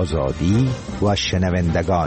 آزادی و شنوندگان.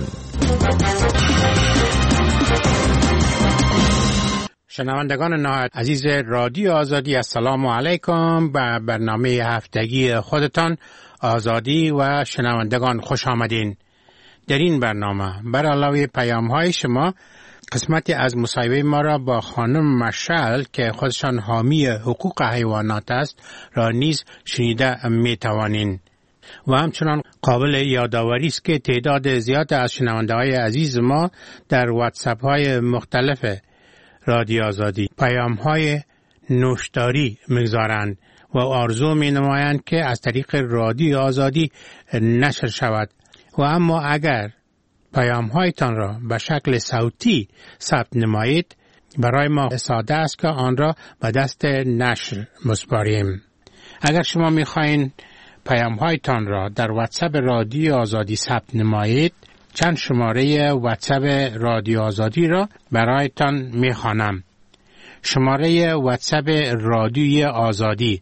شنوندگان نهایت عزیز رادیو آزادی، السلام علیکم. به برنامه هفتگی خودتان آزادی و شنوندگان خوش آمدین. در این برنامه بر علاوه پیام‌های شما قسمتی از مصاحبه ما را با خانم مشعل که خودشان حامی حقوق حیوانات است را نیز شنیده می توانین. و همچنان قابل یادآوری است که تعداد زیاد از شنونده‌های عزیز ما در واتساپ های مختلف رادیو آزادی پیام‌های نوشتاری می‌گذارند و آرزو می‌نمایند که از طریق رادیو آزادی نشر شود. و اما اگر پیام‌هایتان را به شکل صوتی ثبت نمایید، برای ما ساده است که آن را به دست نشر مسپاریم. اگر شما می‌خواهید پیام‌هایتان را در واتساپ رادیو آزادی ثبت نمایید، چند شماره واتساپ رادیو آزادی را برایتان می‌خوانم. شماره واتساپ رادیوی آزادی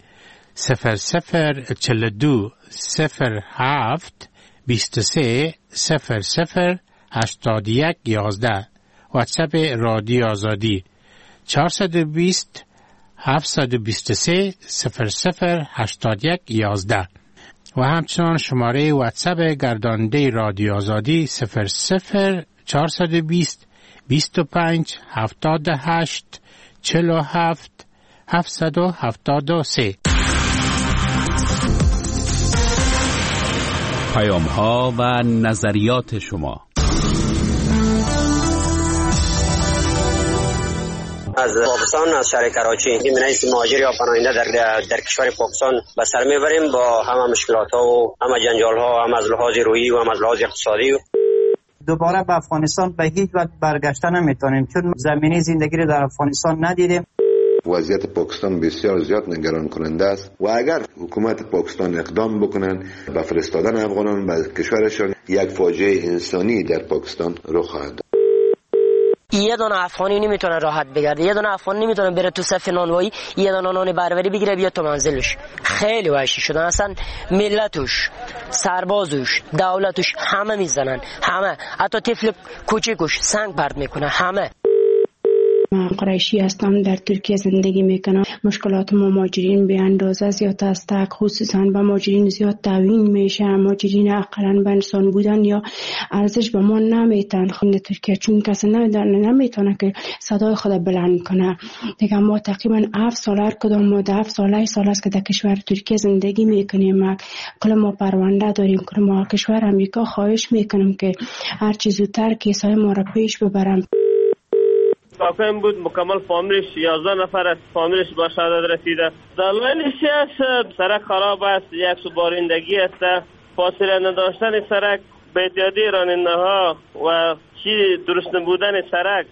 0042 07 23 00 81 11. واتساپ رادیو آزادی 420 723 00 81 11. و همچنان شماره واتساپ گرداننده رادیو آزادی 00 420 25 78 47 773. پیام‌ها و نظریات شما. از پاکستان، از شهر کراچی، این رئیس مهاجر یا پناهنده در کشور پاکستان به سر میبریم با همه مشکلات ها و همه جنجال ها، هم از لحاظ روحی و هم از لحاظ اقتصادی. دوباره به افغانستان به هیچ وجه برگشتن نمیتونیم چون زمینی زندگی رو در افغانستان ندیدیم. وضعیت پاکستان بسیار زیاد نگران کننده است و اگر حکومت پاکستان اقدام بکنن به فرستادن افغانان به کشورشان، یک فاجعه انسانی در پاکستان رخ خواهد داد. یه دونه افغانی نمیتونه راحت بگرده، یه دونه افغان نمیتونه بره تو صف نانوایی یه دونه نان بربری بگیره بیاد تو منزلش. خیلی وحشی شدن اصلا، ملتش، سربازش، دولتش همه میزنن، همه، حتی طفل کوچیکش سنگ پرت میکنه همه. من قریشی هستم، در ترکیه زندگی میکنم. مشکلات مهاجرین به اندازه زیاد است، خصوصا به مهاجرین زیاد تعیین میشه. مهاجرین اقلا به انسان بودن یا ارزش به ما نمیتن خود ترکیه، چون کسی نمیتونه که صدای خود بلند کنه. دیگه ما تقریبا 7 سال هر کدام ما 7 سال است که در کشور ترکیه زندگی میکنیم. کل ما پرونده داریم، کل ما کشور امریکا خواهش میکنم که هر چه زودتر کیسای ما را پیش ببرم. واقعا بود مکمل فامیلش 11 نفر از فامیلش به شهادت رسیده. دلایلش است سرک خراب است، یک سوبارندگی است، فاصله نداشتن سرک، بی‌احتیاطی راننده ها و چی درست نبودن سرک.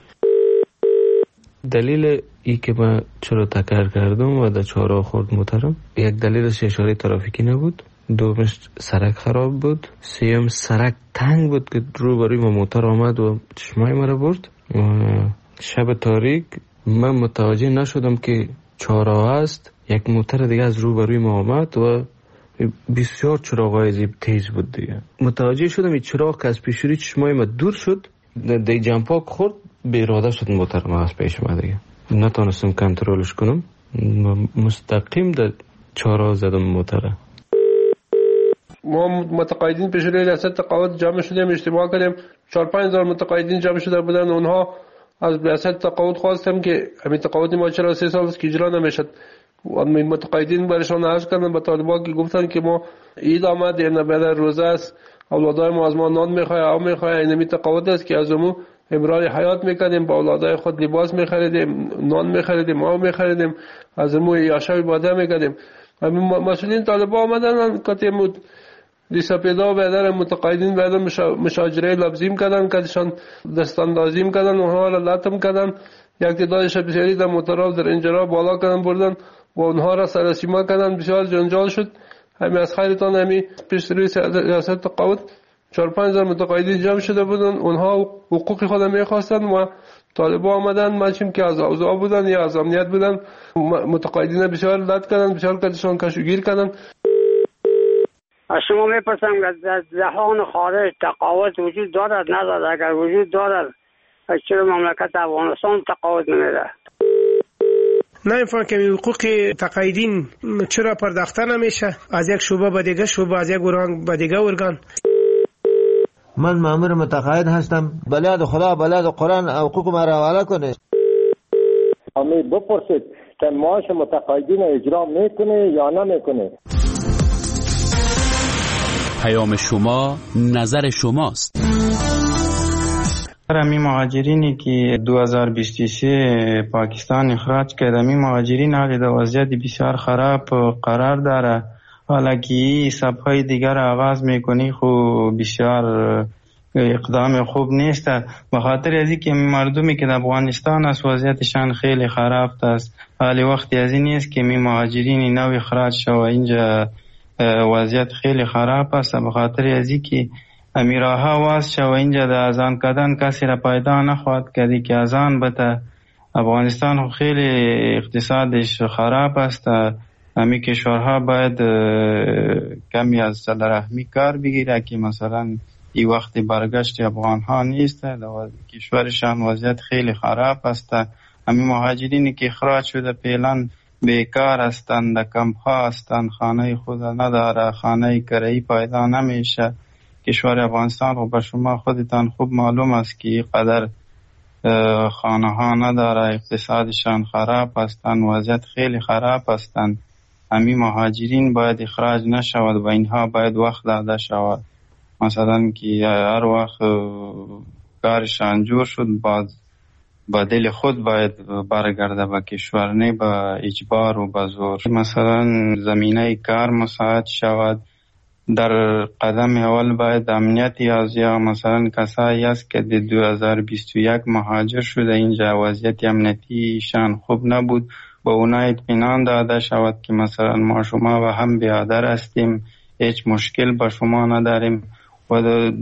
دلیل ای که من چرا تکرار کردم و در چهارراه خورد موترم، یک دلیلش اشاره ترافیکی نبود، دومش سرک خراب بود، سیوم سرک تنگ بود که روبروی ما موتر آمد و چشمای مرا برد. شب تاریک من متوجه نشدم که چهارراه است، یک موتر دیگه از روبروی ما آمد و بسیار چراغای زیب تیز بود دیگه. متوجه شدم این چراغ که از پیش روی چشمای من دور شد، دی جمپاک خورد، به اراده شد موتر ما از پیش ما دیگه. نتونستم کنترلش کنم، مستقیم در چهارراه زدم موتره. ما متقاعدین پیش روی ریاست تقاعد جمع شدیم، اجتماع کردیم، 4-5 هزار متقاعدین جمع شده بودن. اونها از ریاست تقاعد خواستم که همین تقاعد ما چرا 3 سال است که اجرا نمیشد. این متقاعدین برشان عرض کردن به طالبان که گفتن که ما عید آمد، این بعد روزه است، اولادای ما از ما نان میخواه، آب میخواه. این تقاعد است که از امو امرار حیات میکنیم، با اولادای خود لباس میخریدیم، نان میخریدیم، آب میخریدیم، از امو یاشای باده میکردیم. مسئولین طالبان آمدن که دیسا پیدا بیادر متقاعدین بیادر مشاجره لبزیم کردن، کدشان دستاندازیم کردن، اونها را لطم کردن. یک تعدادش بسیاری در موترها در انجرا بالا کردن بردن و اونها را سرسیما کردن. بسیار جنجال شد. همین از خیرتان همین پیش روی ریاست تقاعد 4-5 هزار متقاعدین جمع شده بودن. اونها حقوق خود میخواستن و طالبان آمدن، ماشین که از اوضاع بودن یا از امنیت بودن، متقاعدین بسیار لط کردن، بسیار کدشان کشوگیر کردن. از شما میپرسم که در جهان خارج تقاعد وجود دارد ندارد؟ اگر وجود دارد چرا مملکت افغانستان تقاعد نمیده؟ نمیفهم که حقوق تقاعدین چرا پرداخته نمیشه از یک شعبه به دیگه شعبه، از یک ارگان به دیگه ارگان؟ من مأمور متقاعد هستم، بلاد خدا بلاد قرآن حقوق ما را حواله کنه. امید بپرسید که معاش متقاعدین اجرا میکنه یا نمیکنه. پیام شما نظر شماست. همین مهاجرینی که 2023 پاکستان اخراج کرده، همین مهاجرین حالی در وضعیت بسیار خراب قرار داره. حالا که این سبهای دیگر آغاز میکنی خب بسیار اقدام خوب نیست، به خاطر از اینکه مردمی که در افغانستان است وضعیتشان خیلی خراب است. حالی وقتی از این نیست که می مهاجرین نو اخراج شو اینجا وضعیت خیلی خراب است. به خاطر از اینکه امیراها واس شو اینجا در ازان کردن کسی را پیدا نخواهد کردی که ازان بته. افغانستان خیلی اقتصادش خراب است. همین کشورها باید کمی از صلح‌رحمی کار بگیره که مثلا این وقت برگشت افغان ها نیست، کشورشان وضعیت خیلی خراب است. همین مهاجرینی که اخراج شده فعلا بیکار هستند، کمپ ها هستند، خانه خود نداره، خانه کرایی پیدا نمیشه. کشور افغانستان رو به شما خودتان خوب معلوم است که قدر خانه ها نداره، اقتصادشان خراب هستند، وضعیت خیلی خراب هستند. همین مهاجرین باید اخراج نشود و اینها باید وقت داده شود. مثلا که هر وقت کارشان جور شد با دل خود باید برگرده به کشور، نه با اجبار و با زور. مثلا زمینه کار مساعد شود. در قدم اول باید امنیتی از یا مثلا کسایی است که در 2021 مهاجر شده اینجا وضعیت امنیتی شان خوب نبود، با اونا اطمینان داده شود که مثلا ما شما و هم برادر هستیم، هیچ مشکل با شما نداریم. و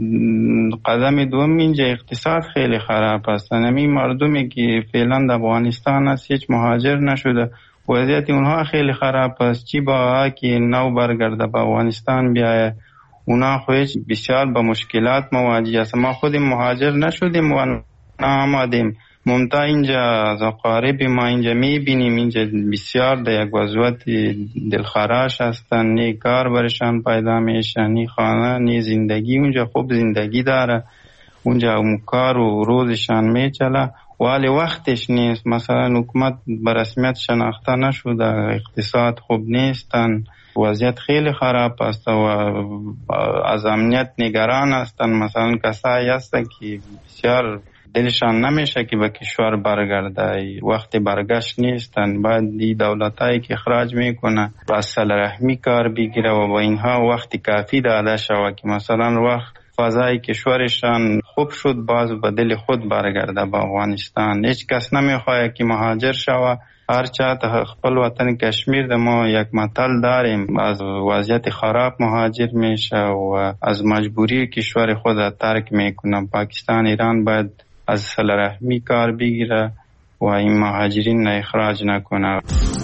قدم دوم اینجا اقتصاد خیلی خراب است. همین مردمی که فعلا در افغانستان است هیچ مهاجر نشده، وضعیت اونها خیلی خراب است. چی با که نو برگرده به افغانستان بیایه، اونا خودش بسیار با مشکلات مواجه است. ما خودم مهاجر نشدیم و نامدیم، ممتا اینجا از اقارب ما اینجا میبینیم اینجا بسیار در یک وضعیت دلخراش هستن، نی کار برشان پیدا میشه، نی خانه، نی زندگی. اونجا خوب زندگی داره، اونجا کار و روزشان میچله، ولی وقتش نیست. مثلا حکومت به رسمیت شناخته نشده، اقتصاد خوب نیستن، وضعیت خیلی خراب است و از امنیت نگران هستن. مثلا کسایی هستن که بسیار دلشان نمیشه که به کشور برگرده، وقت برگشت نیستن. باید دی دولتایی که اخراج میکنه با صلح‌رحمی کار بگیره و با اینها وقت کافی داده شود که مثلا وقت فضای کشورشان خوب شد باز به دل خود برگرده به افغانستان. هیچ کس نمیخواد که مهاجر شود. هر چاته خپل وطن کشمیر ده ما یک متل داریم، از وضعیت خراب مهاجر میشه و از مجبوری کشور خود ترک میکنه. پاکستان ایران باید از صلح‌رحمی کار بگیره و این مهاجرین اخراج نکنه.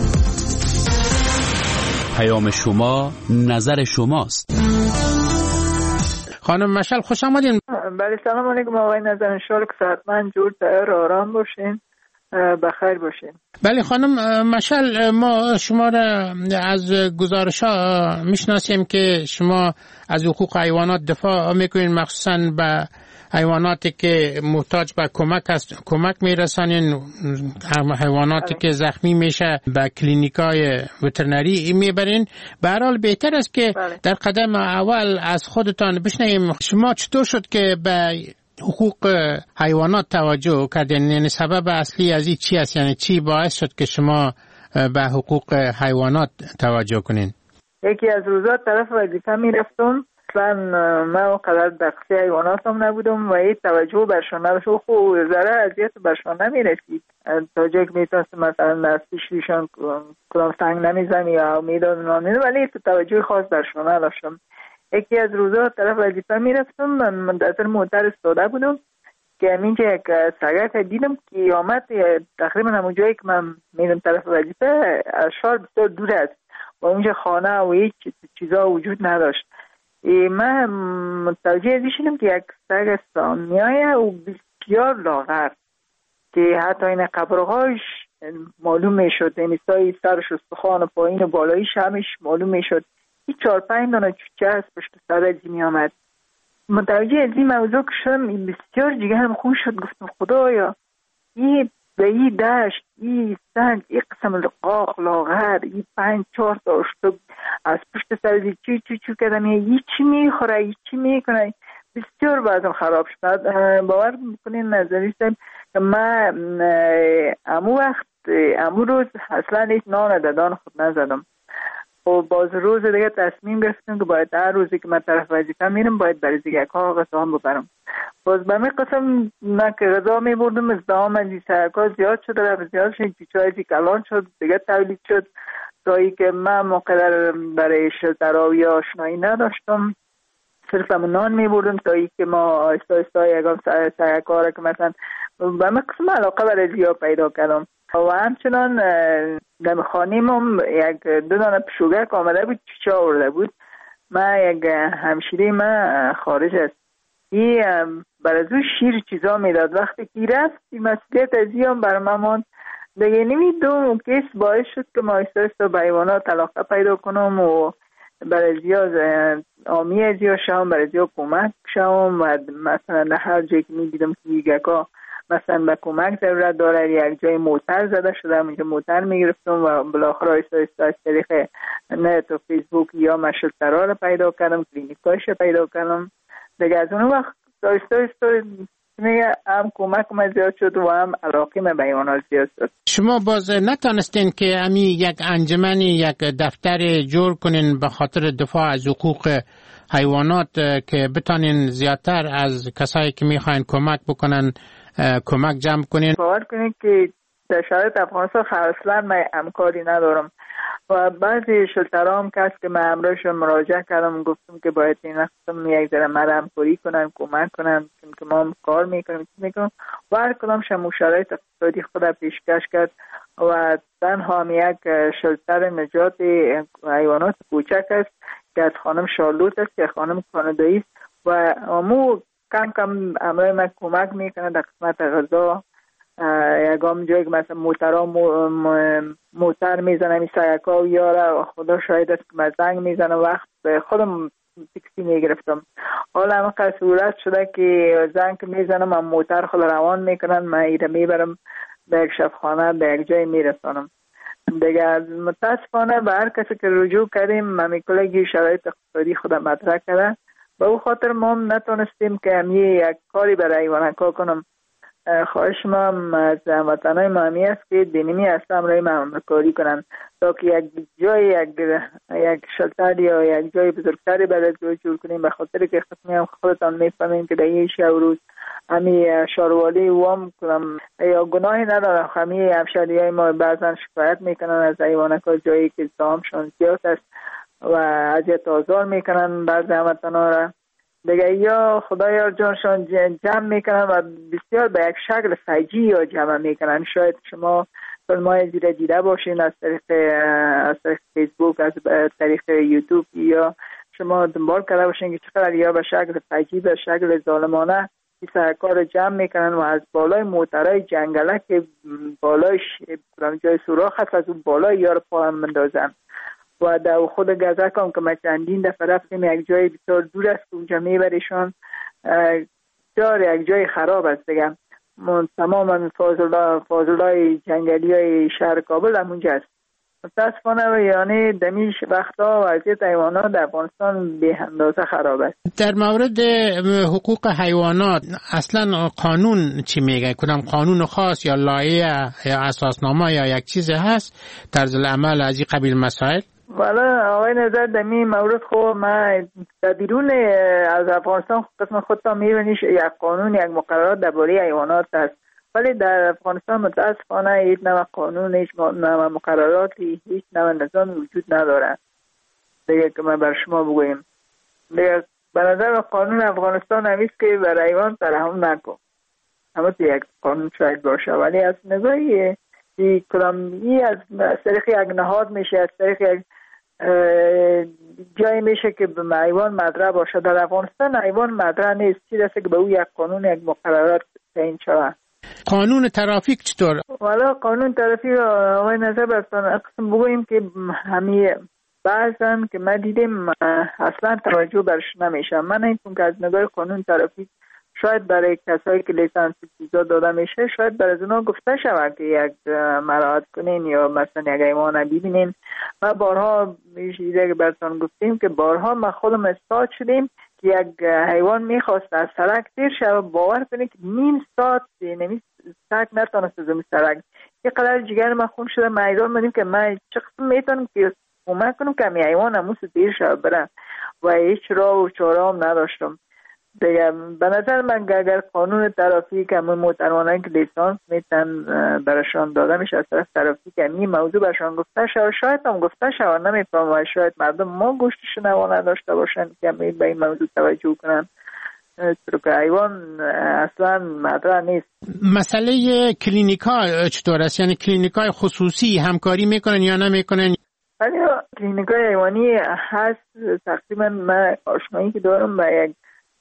پیام شما نظر شماست. خانم مشعل خوش آمدین. بله سلام علیکم آقای نظر، انشالله که صحتمند جور تیار آرام باشین، بخیر باشین. بله خانم مشعل، ما شما را از گزارش ها میشناسیم که شما از حقوق حیوانات دفاع میکنین، مخصوصا به حیواناتی که محتاج به کمک میرسانین، حیواناتی که زخمی میشه به کلینیکای وترنری میبرین. به هر حال بهتر است که در قدم اول از خودتان بشنویم شما چطور شد که به حقوق حیوانات توجه کردین، یعنی سبب اصلی از این چی است، یعنی چی باعث شد که شما به حقوق حیوانات توجه کنین؟ یکی از روزا طرف وظیفه میرفتم، اصلا من اونقدر دقیق حیوانات هم نبودم و این توجه برشان نداشت و خوب ذره اذیت برشان نمیرسید تا جایی که میتونست مثلا از پیششان کدام سنگ نمیزنی یا میدادن، ولی توجه خاص برشان نداشتم. یکی از روزا طرف وظیفه میرفتم، من منتظر موتر استاده بودم که همینجا یک سگک دیدم که آمد تقریبا همون جایی که من میرم طرف وظیفه از شهر بسیار دور است و اونجا خانه و هیچ چیزا وجود نداشت. من متوجه ازی شدم که یک سگ سامیایه و بسیار لاغر که حتی این قبرهاش معلوم میشد، یعنی سای سرش استخوان و پایین و بالاییش همش معلوم میشد. این 4-5 دانه چوچه از پشت سر ازی می آمد. متوجه از این موضوع که شدم بسیار جگه هم خوش شد. گفتم خدایا این به این دشت این سنگ این قسم لقاق لاغر این 5-4 تا اشتب از پشت سر ازی چو کردم این چی میخوره این چی میکنه. بسیار بعضم خراب شد. باور میکنین نظریستم که من امو روز اصلا هیچ نان ددان خود نزدم و باز روز دیگه تصمیم گرفتم که باید هر روزی که من طرف وظیفه میرم باید برای دیگه ها غذا هم ببرم. باز به می قسم من که غذا میبردم ازدهام از این سرکا زیاد شد رفت زیاد شد پیچه های کلان شد دیگه تولید شد تا ای که من مقدر برای شلتراوی آشنایی نداشتم. صرف هم نان میبردم تا ای که ما آیستا آیستا یکم سرکا را که مثلا به می قسم علاقه برای زیاد پیدا کردم و همچنان در خانیم هم 1-2 دانه پشوگک آمده بود چیچه آورده بود. من یک همشیره من خارج است این برای از شیر چیزا میداد. وقتی که رفت مسئولیت از این هم برای من ماند دیگه نمیدونم کیس باعث شد که ما ایستا به حیوانات علاقه پیدا کنم و برای زیاد آمی از زیاد شم برای زیاد کمک شم و مثلا هر جایی که میدیدم که یکا مثلا به کمک ضرورت داره یک جای موتر زده شده اینجا موتر میگرفتم و بالاخره ایستا از طریق نت و فیسبوک یا مشلترها رو پیدا کردم کلینیکاش رو پیدا کردم دیگه. از اون وقت ایستا میگه هم کمک من زیاد شد و هم علاقه من به حیوانات زیاد شد. شما باز نتانستین که امی یک انجمنی یک دفتر جور کنین به خاطر دفاع از حقوق حیوانات که بتانین زیادتر از کسایی که میخواین کمک بکنن کمک جمع کنین؟ باور کنین که در شرایط افغانستان اصلا من همکاری ندارم و بعضی شلترها هم کس که من امروزشون مراجعه کردم گفتم که باید این قسم یک ذره من همکاری کنن کمک کنن که ما هم کار میکنیم و هر کدام شما شرایط اقتصادی خود پیشکش کرد و تنها هم یک شلتر نجات حیوانات کوچک است که از خانم شارلوت است که خانم کانادایی است و امو کم کم امروز من کمک میکنه در قسمت غذا یکم جایی که مثلا موتر میزنه می سایکا و یاره و خدا شاید است که من زنگ میزنه وقت خودم تکسی میگرفتم. حالا همه صورت شده که زنگ میزنم من موتر خود روان میکنن من ایره میبرم به یک شفخانه به یک جای میرسانم دیگه. متاسفانه به هر کسی که رجوع کردیم من کلگی شرایط اقتصادی خودم مطرح کرده به او خاطر ما هم نتونستیم که همیه یک کاری برای حیوانات کنم. خواهش ما از وطنهای مهمی است که دینیمی است امرای همکاری کنند تا که یک جای یک شلتر یا یک جای بزرگتری برای جور کنیم به خاطر که خصمی هم خودتان میفهمیم که در این شب روز همی شاروالی وام کنم یا گناهی ندارم. همی همشهری های ما بعضا شکایت میکنن از حیوانات جایی که زامشان زیاد است و اذیت آزار میکنن بعض هموطنها را دیگه یا خدایا جانشان جمع میکنن و بسیار به یک شکل فجی یا جمع میکنن. شاید شما فیلم‌های زیر دیده باشین از طریق فیسبوک از طریق یوتیوب یا شما دنبال کرده باشین که چقدر یا به شکل فجی به شکل ظالمانه این سرکار رو جمع میکنن و از بالای موترهای جنگله که بالایش جای سوراخ هست از اون بالای یار پا هم مندازن و در خود گذر کنم که ما چندین دفعه رفتیم یک جای بسیار دور است اونجا میبریشون دار یک جای خراب است دیگه. تماما فاضلای جنگلی های شهر کابل هم اونجا است. متاسفانه یعنی دمیش وقتا وضعیت حیوانات در افغانستان به اندازه خراب است. در مورد حقوق حیوانات اصلا قانون چی میگه؟ کدام قانون خاص یا لایحه یا اساسنامه یا یک چیز هست طرز العمل از این قبیل مسائل؟ والا آقای نظر دمی مورد خوب ما در بیرون از افغانستان قسم خودتا میبینیش یک قانون یک مقررات درباره حیوانات هست ولی در افغانستان متاسفانه هیچ نوع قانون هیچ نوع مقرراتی هیچ نوع نظام وجود نداره دیگه که ما بر شما بگویم. دیگه به نظر قانون افغانستان همیست که برای حیوان ترحم نکن همه یک قانون شاید باشه ولی از نظری کلامی از طریق یک نهاد میشه از طریق یک جایی میشه که به حیوان مدرع باشه. در افغانستان حیوان مدرع نیست، چیزی است که به او یک قانون یک مقررات تعیین شده. قانون ترافیک چطور؟ والا قانون ترافیک آقای نظر برستان اقسم بگوییم که همی بعضن که ما دیدیم اصلا توجه برش نمیشه. من این که از نگاه قانون ترافیک شاید برای کسایی که لیسانس چیزا داده میشه شاید برای از اونا گفته شود که یک مراعات کنین یا مثلا یک حیوان ببینین. ما بارها میشه که براتون گفتیم که بارها ما خودم استاد شدیم که یک حیوان میخواست از سرک تیر شه، باور کنید که نیم ساعت سرک نتونست از سرک. یه قدر جگر ما خون شده میدان بدیم که ما چه قسم میتونم که کمک کنم که می حیوان همون تیر شه بره و هیچ راه و چاره هم نداشتم دیگه. به نظر من اگر قانون ترافیک همون محترمانه که لیسانس میتن برشان داده میشه از طرف ترافیک این موضوع برشان گفته شد، شاید هم گفته شد نمیفهم و شاید مردم ما گوشت شنوانه داشته باشن که به این موضوع توجه کنن که حیوان اصلا مدرع نیست. مسئله کلینیک ها چطور است؟ یعنی کلینیک های خصوصی همکاری میکنن یا نمیکنن؟ کلینیک های حیوانی هست. تقریبا من آشنایی که دارم با یک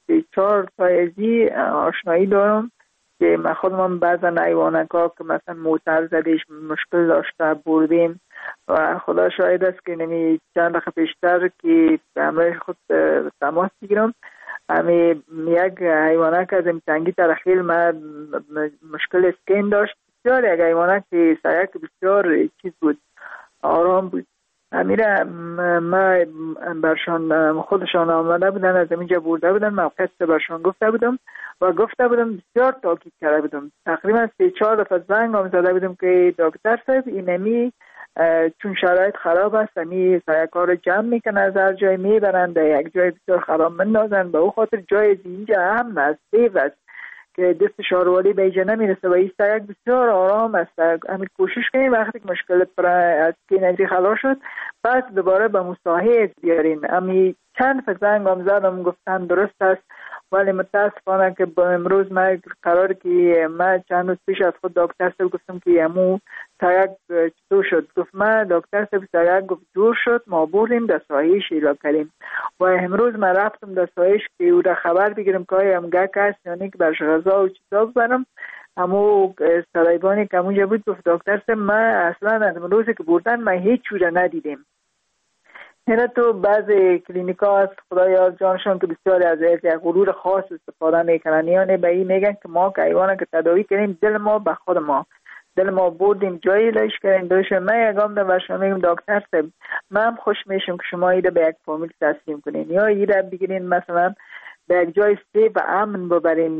4 تایزی آشنایی دارم که من خودم بعضا حیوانکا که مثلا موتر زدیش مشکل داشته بردیم و خدا شاهد است که نمی چند دقیقه پیشتر که به همراه خود تماس بگیرم همی یک حیوانک از تنگی ترخیل من مشکل اسکین داشت. بسیار یک حیوانک که سایک بسیار چیز بود، آرام بود. امیره ما برشان خودشان آمده بودن از اینجا برده بودن، موقع برشان گفته بودم و گفته بودم بسیار تاکید کرده بودم. تقریبا 3-4 دفعه زنگ هم زده بودم که دکتر صاحب اینمی چون شرایط خراب است امی سایکار جمع میکنن از هر جای میبرن در یک جای بسیار خراب مندازن، به او خاطر جای اینجا هم است سیف است که دست شاروالی به اینجا نمیرسه و این سایک بسیار آرام است. همین کوشش کنیم وقتی که مشکل از کینزی خلاص شد پس دوباره به مصاحبه بیارین. امی چند فزنگ هم زدم گفتن درست است ولی متاسفانه که با امروز من قرار که من چند روز پیش از خود دکتر صاحب گفتم که امو سایک چطور شد؟ گفت من دکتر صاحب سایک گفت جور شد ما بردیم دستایش ایلا کردیم و امروز من رفتم دستایش که او را خبر بگیرم که هم گک هست یعنی که برش غذا و چیزا ببرم. همو سرایبانی که همونجا بود گفت دکتر صاحب من اصلا از روزی که بردن من هیچ چوره ندیدیم. هنه تو بعض کلینیک ها هست خدایا جانشون که بسیاری از یک غرور خاص استفاده میکنن، یعنی به این میگن که ما که حیوانه که تداوی کردیم دل ما به خود ما، دل ما بردیم جایی لایش کردیم دوش. من یکم در برشان میگم دکتر صاحب من خوش میشم که شما ایده به یک فامیل تسلیم کنین یا ایده بگیرین مثلا به یک جای سیف و امن ببرین،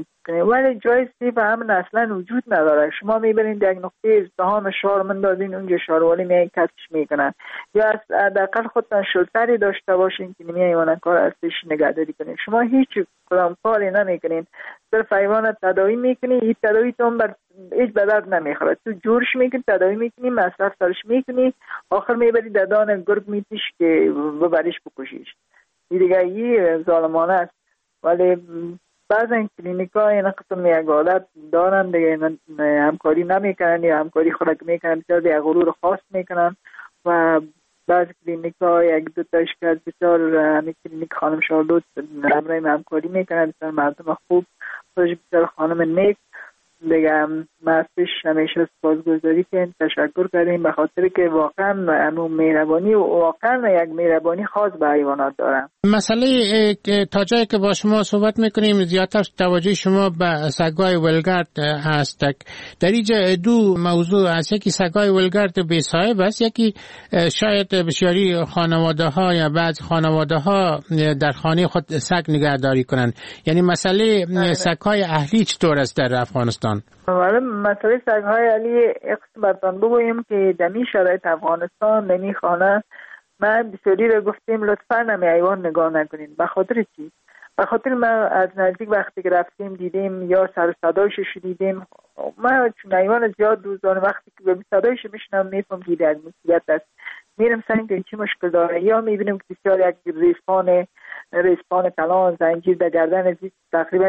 ولی جای سیف و امن اصلا وجود نداره. شما میبرین در یک نقطه ازدحام شهر مندازین اونجا شهروالی میای کسش میکنن یا از حداقل خودتان شلتری داشته باشین که نمیای حیوان کار ازش نگهداری کنین. شما هیچ کدام کاری نمیکنین، صرف حیوان تداوی میکنین. این تداوی تون بر هیچ به درد نمیخوره، تو جورش میکنی تداوی میکنی مصرف سرش میکنی آخر میبری ددان گرگ میتیش که ببریش بکشیش. دیگه این ظالمانه است. ولی بعضی کلینیک ها این قسم یک عادت دارن دیگه همکاری نمیکنن یا همکاری خود میکنن بسیار دیگه غرور خاص میکنن و بعضی کلینیک ها یک دو تا اشکال بسیار همی کلینیک خانم شارلوت همکاری میکنن بسیار مردم خوب خودش بسیار خانم نیک دیگه. ما از پیش همیشه سپاسگزاری کنیم تشکر کردیم به خاطر که واقعا همون مهربانی و واقعا یک مهربانی خاص به حیوانات دارن. مسئله تا جایی که با شما صحبت میکنیم زیادتر توجه شما به سگای ولگرد هست. در اینجا دو موضوع هست، یکی سگای ولگرد بی صاحب است، یکی شاید بسیاری خانواده ها یا بعض خانواده ها در خانه خود سگ نگهداری کنند. یعنی مسئله سگای اهلی چطور است در افغانستان؟ ولی مسئله سگ‌های علی اقصد برتان بگویم که دمی شرایط افغانستان نمی خانه من بسیاری رو گفتیم لطفاً نمی حیوان نگاه نکنین. به خاطر چی؟ به خاطر ما از نزدیک وقتی که رفتیم دیدیم یا سر صدایش دیدیم. ما چون حیوان زیاد دوزان وقتی که به صدایش میشنم میفهم که یک مصیبت است، میرم سنگ که چی مشکل داره یا میبینیم که بسیار یک ریسپان کلان زنجیر در گردن تقریبا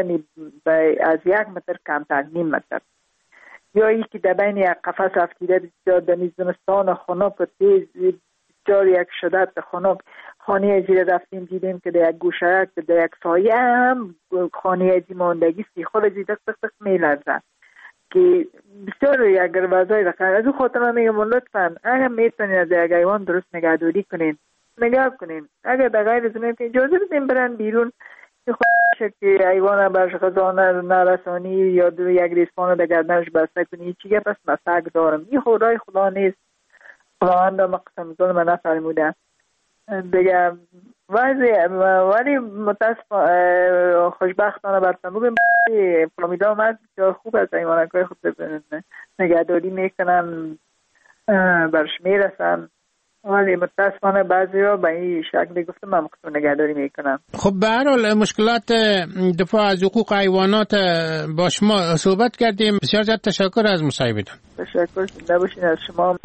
از 1 متر کمتر، 0.5 متر، یا ای که در بین یک قفس افتیده بسیار در زمستان خنک و تیز بسیار یک شدت خنک. خانه زیر رفتیم دیدیم که در یک گوشه در یک سایه هم خانه ازی ماندگی سیخور ازی دق میلرزن که بسیار یک وضعی رقم. از اون خاطر من میگم لطفا اگر میتونین از یک حیوان درست نگهداری کنین نگاه کنین، اگر در غیر از اون اجازه بدین برن بیرون خوشه که حیوان برش غذا نرسانی یا یک ریسپان در گردنش بسته کنی. چی گپ است؟ مسک دارم این خدای خدا نیست، خداوند مقسم ظلم نفرموده دیگه. ولی متاسف خوشبختانه برتموگ فامیلا هم بسیار خوب از حیوانات خود نگهداری میکنن، برش میرسن، ولی متاسفانه بعضی ها به این شکلی گفتم من مقصود نگهداری میکنم. خب به هر حال مشکلات دفاع از حقوق حیوانات با شما صحبت کردیم. بسیار زیاد تشکر از مصاحبتون. تشکر نباشین از شما.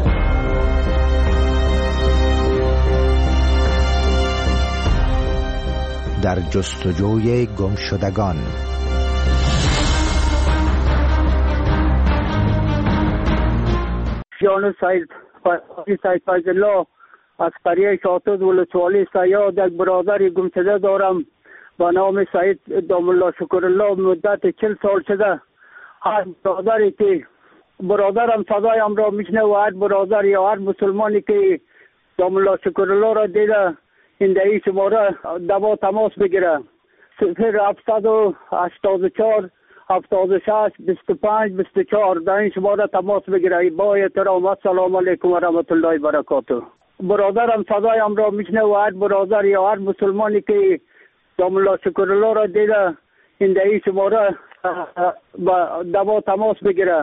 در جستجوی گمشدگان. جان سید فیض الله از قریه شاطد ولسوالی سیاد یک برادر گمشده دارم با نام سید دام الله شکر الله. مدت 40 سال شده هر برادری که برادرم صدایم را میشنه و هر برادر یا هر مسلمانی که دام الله شکر الله را دیده این دهی شماره دوا تماس بگیره 0784 76 25 24 در این شماره تماس بگیره. با احترام السلام علیکم و رحمت الله و برکاته. برادرم صدایم را میشنه و هر برادر یا هر مسلمانی که دام الله شکر الله را دیده این دهی شماره دوا تماس بگیره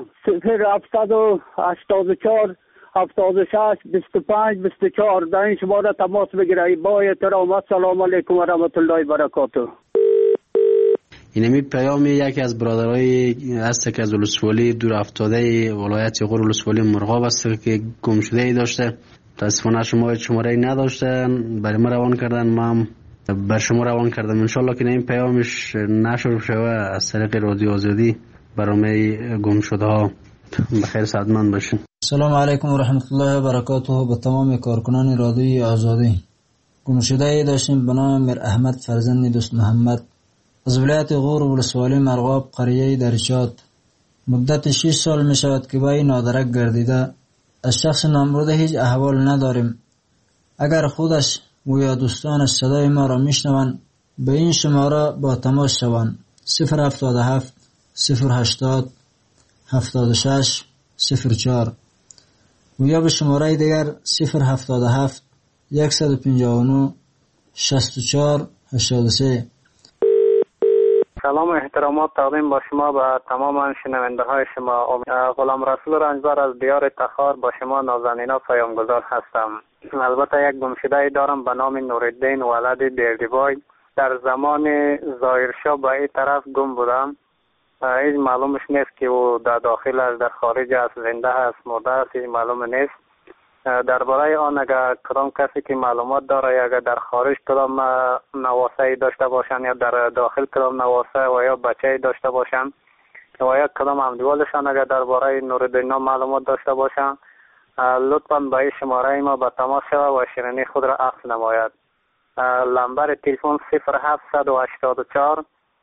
0784 76 25 24 در این شماره تماس بگیره. با احترام السلام علیکم و رحمت الله و برکاته. اینمی پیام یکی از برادرای هست که از ولسوالی دور افتاده ولایت غور ولسوالی مرغاب است که گم شده ای داشته. متاسفانه شما شماره ای نداشتن، برای ما روان کردن، ما بر شما روان کردم. ان شاء الله که این پیامش نشر شوه از طریق رادیو آزادی برنامه گم شده ها. بخیر سعادتمند باشین. سلام علیکم و رحمت الله و برکاته. به تمام کارکنان رادیوی آزادی. گم شده ای داشتیم به نام میر احمد فرزند دوست محمد از ولایت غور ولسوالی مرغاب قریه درچات. مدت 6 سال می شود که با این نادرک گردیده. از شخص نامبرده هیچ احوال نداریم. اگر خودش و یا دوستانش صدای ما را میشنوند به این شماره با تماس شوند 077 080 76 04 و یا به شماره دیگر 077 159 64 83. سلام و احترامات تقدیم با شما به تمام شنونده های شما. غلام رسول رنجبر از دیار تخار با شما نازنینا پیامگذار هستم. البته یک گمشده دارم به نام نورالدین ولد بیردیبای. در زمان ظاهرشاه به این طرف گم بودم. هیچ معلومش نیست که او در داخل است، در خارج است، زنده است، مرده است، هیچ معلوم نیست. درباره آن اگر کدام کسی که معلومات داره اگر در خارج کدام نواسه داشته باشن یا در داخل کدام نواسه و یا بچه داشته باشن و یا کدام همدیوالشان اگر درباره نورالدین معلومات داشته باشن لطفاً به این شماره ما به تماس شود و شیرینی خود را عکس نماید. نمبر تلفن 0784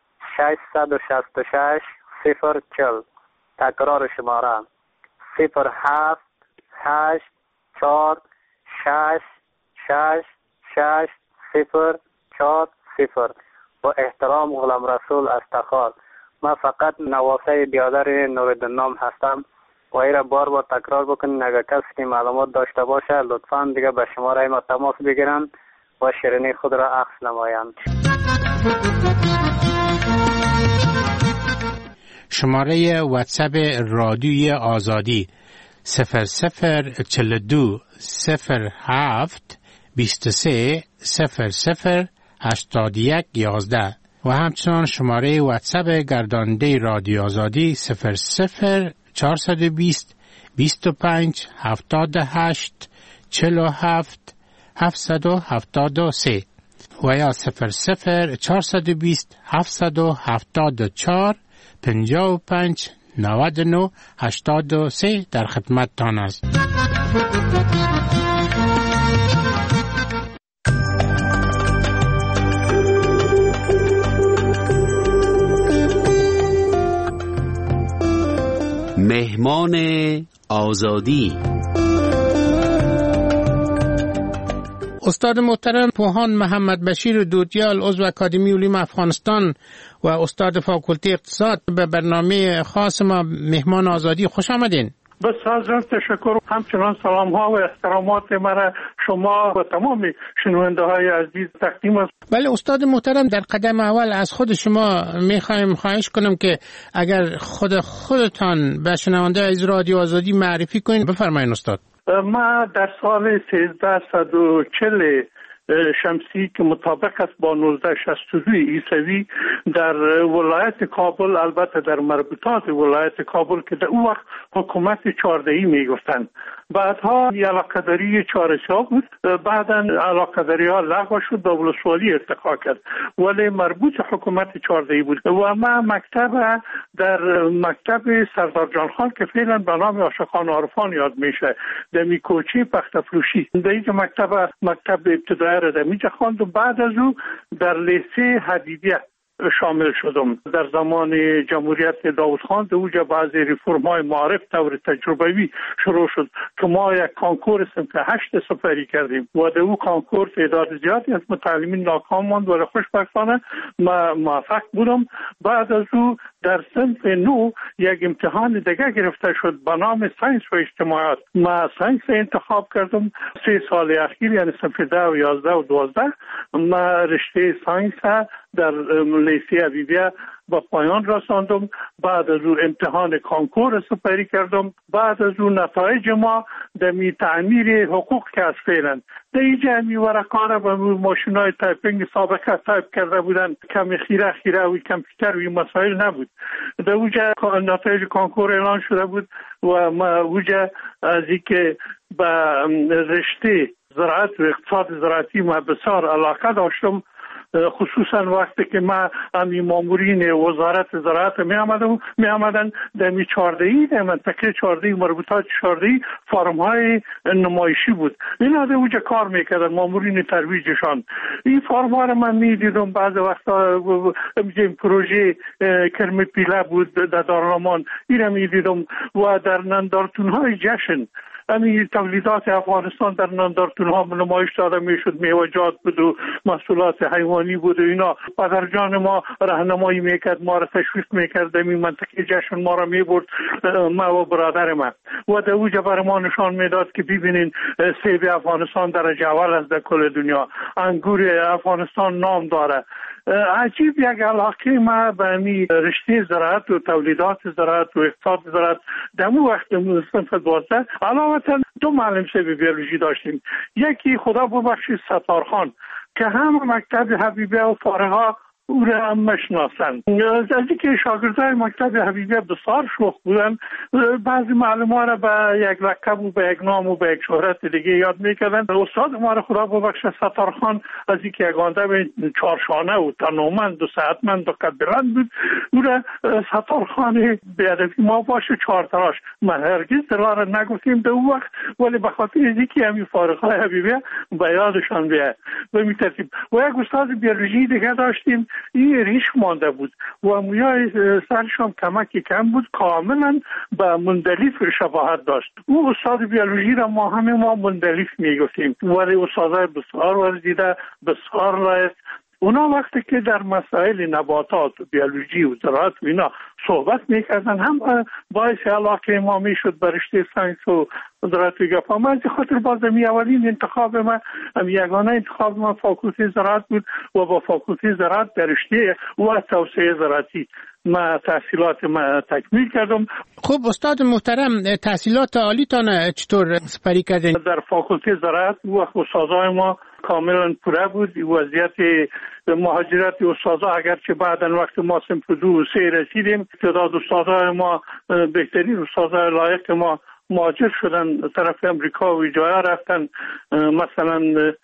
666 040. تکرار شماره 078 4 6 6 6 0 4 0. با احترام غلام رسول از تخار. من فقط نواسه بیادر نورالدین هستم و ای را بار تکرار بکنین. اگر کسی که معلومات داشته باشه لطفاً دیگه به شماره ما تماس بگیرن و شیرینی خود را عکس نمایند. شماره واتساپ رادیوی آزادی 0042 07 23 00 81 11 و همچنان شماره واتساپ گرداننده رادیو آزادی 00 420 25 78 47 773 و یا 00 420 774 55 99 83 در خدمت تان است. مهمان آزادی. استاد محترم پوهان محمد بشیر دودیال، عضو اکادمی علوم افغانستان و استاد فاکولته اقتصاد، به برنامه خاص ما مهمان آزادی خوش آمدین. بسیار تشکر. همچنان سلام ها و احترامات مرا شما و تمام شنونده های عزیز تقدیم است. بله استاد محترم، در قدم اول از خود شما میخوایم خواهش کنم که اگر خودتان به شنونده از رادیو آزادی معرفی کنید. بفرمایید استاد. ما در سال 1340 شمسی که مطابق است با 1962 عیسوی در ولایت کابل، البته در مربوطات ولایت کابل که در اون وقت حکومت 14ای میگفتند، بعدها علاقه‌داری چهارسیا بود، بعدا علاقه‌داری ها لغو شد و ولسوالی ارتقا کرد، ولی مربوط حکومت 14ای بود و ما مکتب در مکتب سردار جان خان که فعلا به نام عاشقان عارفان یاد میشه در میکوچی پختفروشی، در اینجا مکتب ابتدایی را در اینجا خواندم. بعد از او در لیسه حبیبیه شامل شدم. در زمان جمهوریت داود خان در اونجا بعضی ریفرم‌های معارف طور تجربوی شروع شد که ما یک کانکور صنف 8 سپری کردیم و در اون کانکور تعداد زیادی از متعلمین ناکام ماند ولی خوشبختانه ما موفق بودم. بعد از او در صنف 9 یک امتحان دیگه گرفته شد به نام ساینس و اجتماعات. ما ساینس انتخاب کردم. 3 سال اخیر یعنی صنف 10 و 11 و 12 ما رشته ساینس در لیسه حبیبیه با پایان رساندم. بعد از اون امتحان کانکور سپری کردم. بعد از اون نتایج ما در تعمیر حقوق کسب فعلا در اینجا همی ورقانه با ماشینای تایپینگ سابقه تایپ کرده بودن، کمی خیره و کامپیوتر و این مسائل نبود. در اونجا نتایج کانکور اعلان شده بود و ما اونجا از اینکه به رشته زراعت و اقتصاد زراعتی ما بسیار علاقه داشتم، خصوصا وقتی که ما همی مامورین وزارت زراعت می آمدن در می 14ای در منطقه 14ای مربوطات 14ای فارم های نمایشی بود، اینا در اونجا کار میکردن مامورین ترویجشان. این فارم ها رو من می دیدم. بعض وقتا این پروژه کرم پیله بود در دارالمان، این رو می دیدم و در نندارتون های جشن همین تولیدات افغانستان در نندارتون ها نمایش داده میشد، میوه‌جات بود و محصولات حیوانی بود و اینا. پدرجان ما راهنمایی میکرد، ما را تشویق میکرد، این منطقه جشن ما را میبرد، ما و برادر ما و در اوجه برای ما نشان میداد که ببینین سیب افغانستان درجه اول است در کل دنیا، انگور افغانستان نام داره. عجیب یک علاقه ما به می رشته زراعت و تولیدات زراعت و اقتصاد زراعت در اون وقت صنف 12 علاوه 2 معلم سیب بیولوژی داشتیم. یکی خدا ببخشید ستارخان که هم مکتب حبیبیه و فارغا او را هم مشناسند. از اینکه شاگردای مکتب حبیبیه بسیار شوخ بودن، بعضی معلمان را به یک لقب و به یک نام و به یک شهرت دیگه یاد میکردن. استاد ما را خدا ببخشه ستارخان از اینکه یک آدم 4 شانه و تنومند و صحتمند و قدبلند بود، او را ستارخان بیادبی ما باشه 4 تراش. ما هرگز دلار نگفتیم در اون وقت، ولی به خاطر اینکه همین فارغای حبیبیه به یادشان بیاد به می ترتیب. و یک استاد بیولوژی دیگه داشتیم، این ریش مانده بود و مویای سرشان کمکی کم بود، کاملا به مندلیف شباهت داشت. او استاد بیولوژی را ما مندلیف میگفتیم، ولی استادای بسیار ورزیده، بسیار لایق. اونا وقتی که در مسائل نباتات و بیولوژی و زراعت و اینا صحبت میکردن، هم باعث علاقه ما میشد به رشته ساینس و زراعت و گپا. من از خاطر بازمی اولین انتخاب من، یگانه انتخاب من فاکولته زراعت بود و با فاکولته زراعت در رشته و توسعه زراعتی ما تحصیلات ما تکمیل کردم. خب استاد محترم، تحصیلات عالیتان چطور سپری کردین؟ در فاکولته زراعت و استادای ما کاملا پوره بود. وضعیت مهاجرت استادا اگرچه بعداً وقت ما صنف 2 و 3 رسیدیم، تعداد استادای ما بهترین استادای لایق ما مهاجر شدن طرف امریکا و جاها رفتن. مثلا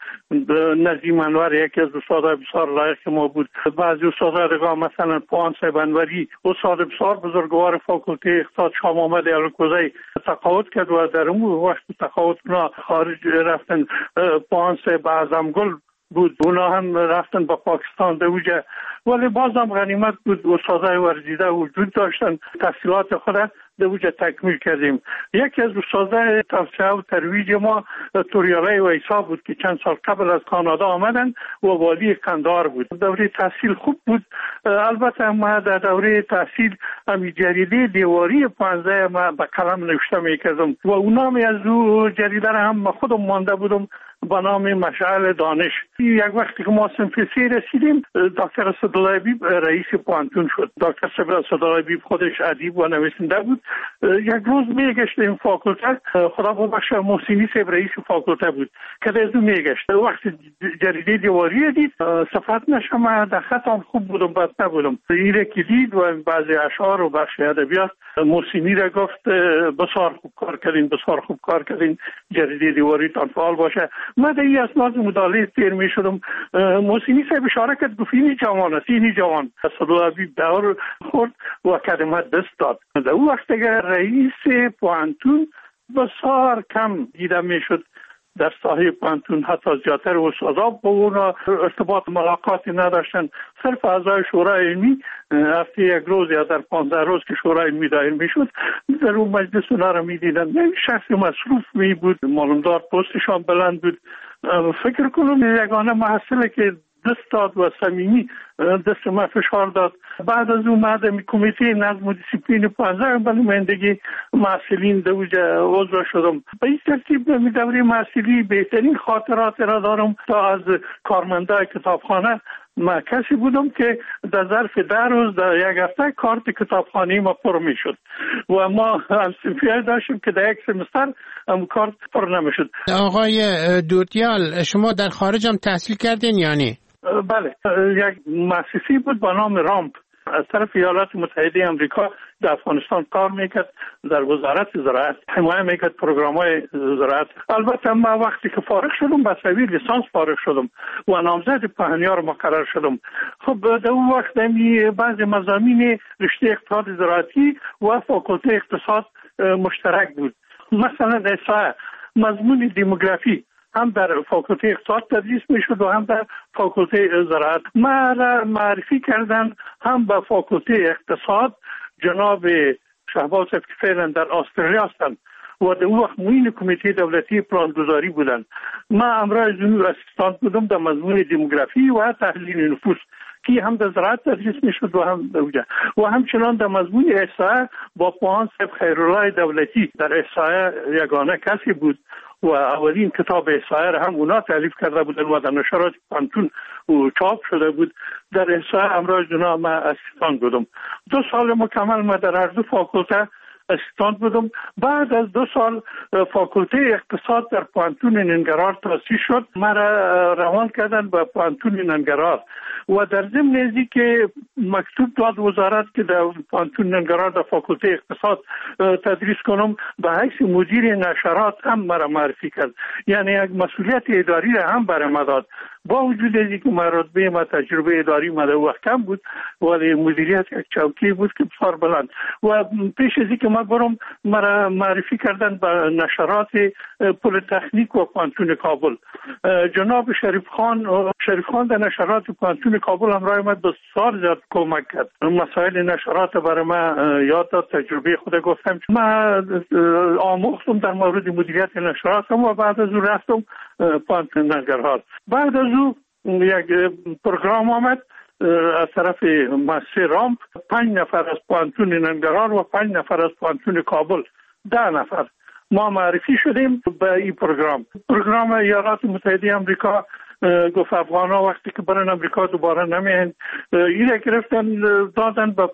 نظیم انور یکی از استادای بسیار لایق ما بود. بعضی استادای دیگه مثلا پوان صاحب انوری استاد بسیار بزرگوار فاکولته اقتصاد شاه محمد الکوزی تقاعد کرد و در اون وقت تقاعد اونا خارج رفتن. پوان صاحب اعظمگل بود، اونا هم رفتن با پاکستان دوجه، ولی بازم غنیمت بود استادای ورزیده وجود داشتن، تحصیلات خود دوجه تکمیل کردیم. یکی از استادای توسعه و ترویج ما توریاله ویسا بود که چند سال قبل از کانادا آمدن و والی قندهار بود. دوره تحصیل خوب بود. البته ما در دوره تحصیل همی جریده دیواری 15 ما به قلم نوشته میکردم و اونامی از او جریده را هم خودم مانده بودم با نام مشعل دانش. یک وقتی که ما صنف 3 رسیدیم، دکتر اسدالله بیب رئیس پوانتون شد. دکتر اسدالله بیب خودش ادیب و نویسنده بود. یک روز میگشت این فاکولته، خدا ببخشه محسینی صاحب رئیس فاکولته بود که از اون میگشت. وقتی جریده دیواری دید صفت نشم در خطام خوب بودم بد نبودم. این که دید و بعضی اشعار و بخش ادبیات محسینی را گفت بسیار خوب کار کردین، بسیار خوب کار کردین، جریده دیواری تان فعال باشه. من در این اسناد مطالعه تیر می شدم. محسینی صاحب اشاره کرد گفت اینی جوان است، اینی جوان. اسدالله بیب دور خورد و کلمه دست داد. در اون وقت اگر رئیس پوانتون بسیار کم دیده می شد در ساحه پوانتون، حتی زیادتر استادا با اونا ارتباط ملاقاتی نداشتن. صرف اعضای شورای علمی هفته یک روز یا در 15 روز که شورای علمی دایر می شد در اون مجلس اونا را می دیدن. شخص مصروف می بود، معلومدار پستشان بلند بود. فکر کنم یگانه محصله که دست داد و صمیمی دست ما فشار داد. بعد از اون مادم کمیته نظم و دیسیپلین 15 به نمایندگی محصلین دوجه عضو شدم. به این ترتیب در دوره محصلی بهترین خاطرات را دارم تا از کارمندای کتابخانه. ما کسی بودم که در ظرف 10 روز در یک هفته کارت کتابخانه ما پر می شد و ما هم صنفیه داشتیم که در یک سمستر هم کارت پر نمی شد. آقای دودیال، شما در خارج هم تحصیل کردین یا نه؟ بله، یک مؤسسه بود با نام رامپ از طرف ایالات متحده آمریکا در افغانستان کار میکرد، در وزارت زراعت حمایت میکرد پروگرام‌های زراعت. البته ما وقتی که فارغ شدم به سوی لیسانس فارغ شدم و نامزد پهنیار مقرر شدم. خب در اون وقت بعضی مضامین رشته اقتصاد زراعتی و فاکولته اقتصاد مشترک بود. مثلا احصاء، مضمون دموگرافی هم در فاکولته اقتصاد تدریس میشد و هم در فاکولته زراعت. ما را معرفی کردن هم به فاکولته اقتصاد جناب شهباز که فعلا در استرالیا هستند و در اون وقت معین کمیته دولتی پلانگذاری بودند. ما امرای زنور اسیستانت بودم در مضمون دموگرافی و تحلیل نفوس که هم در زراعت تدریس میشد و هم دوجه و همچنان در مضمون احصاء با پوهان صاحب خیرالله دولتی در احصاء یگانه کسی بود و اولین کتاب احصاء را هم اونا تالیف کرده بودن و در نشرات پانتون و چاپ شده بود. در احصاء امراض جنا ما اسیستانت بودم. 2 سال مکمل ما در هر دو فاکولته اسیستانت بودم. بعد از 2 سال فاکولته اقتصاد در پانتون ننگرهار تأسیس شد. ما را روان کردن به پانتون ننگرهار و در ضمن ازی که مکتوب داد وزارت که در پانتون ننگرهار در فاکولته اقتصاد تدریس کنم، به حیث مدیر نشرات هم مرا معرفی کرد. یعنی یک مسئولیت اداری را هم برام داد. با وجود ازی که رتبه ما تجربه اداری ما در وقت کم بود ولی مدیریت یک چوکی بود که بسیار بلند و پیش ازی که ما برم مرا معرفی کردن به نشرات پلی‌تکنیک و پانتون کابل. جناب شریف خان در نشرات پانتون کابل همراه ما بسیار زیاد کمک کرد. مسائل نشرات برای ما یاد داد، تجربه خود گفتم. ما آموختم در مورد مدیریت نشرات و بعد از اون رفتم پانتون ننگرهار. بعد از او یک پروگرام آمد از طرف مؤسسه رامپ. 5 نفر از پانتون ننگرهار و 5 نفر از پانتون کابل، 10 نفر ما معرفی شدیم به این پروگرام ایالات متحده آمریکا گفت افغانا وقتی که برن امریکا دوباره نمیان. این گرفتن دادن به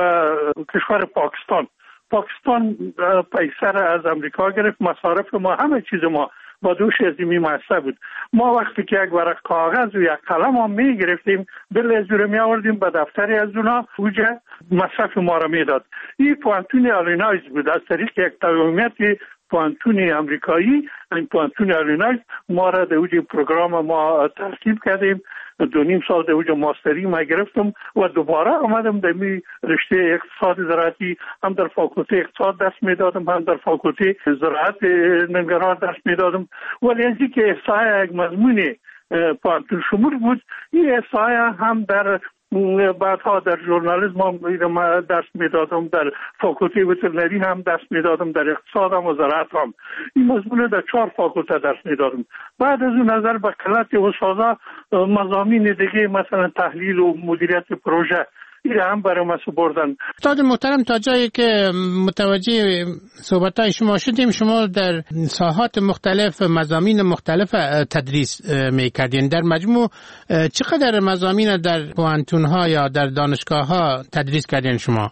کشور پاکستان پیسر از امریکا گرفت. مصارف ما، همه چیز ما با دوش ازیمی محصه بود. ما وقتی که یک ورق کاغذ و یک قلم هم می گرفتیم بل از رو می آوردیم به دفتری از اونا اوجه مصرف ما را می داد. این پوانتون آلینایز بود از طریق یک تقویمیت پوانتون امریکایی. این پوانتون آلینایز ما را در اوج پروگرام ما ترتیب کردیم. 2.5 سال در اوج ماستری ما گرفتم و دوباره آمدم در می رشته اقتصاد زراعتی هم در فاکولته اقتصاد درس می دادم هم در فاکولته زراعت ننگرهار درس می دادم. ولی از اینکه احصاء یک مضمون پانتون شمول بود، این احصاء هم در بعدها در ژورنالیسم هم درس میدادم، در فاکولته وترنری هم درس میدادم، در اقتصاد هم و زراعت هم. این مضمون در 4 فاکولته درس میدادم. بعد از اون نظر به قلت استادا مضامین دیگه مثلا تحلیل و مدیریت پروژه این هم برای ما سپردن. استاد محترم، تا جایی که متوجه صحبت‌های شما شدیم، شما در ساحات مختلف مضامین مختلف تدریس می‌کردین. در مجموع چقدر مضامین در پوهنتون‌ها یا در دانشگاه‌ها تدریس کردین شما؟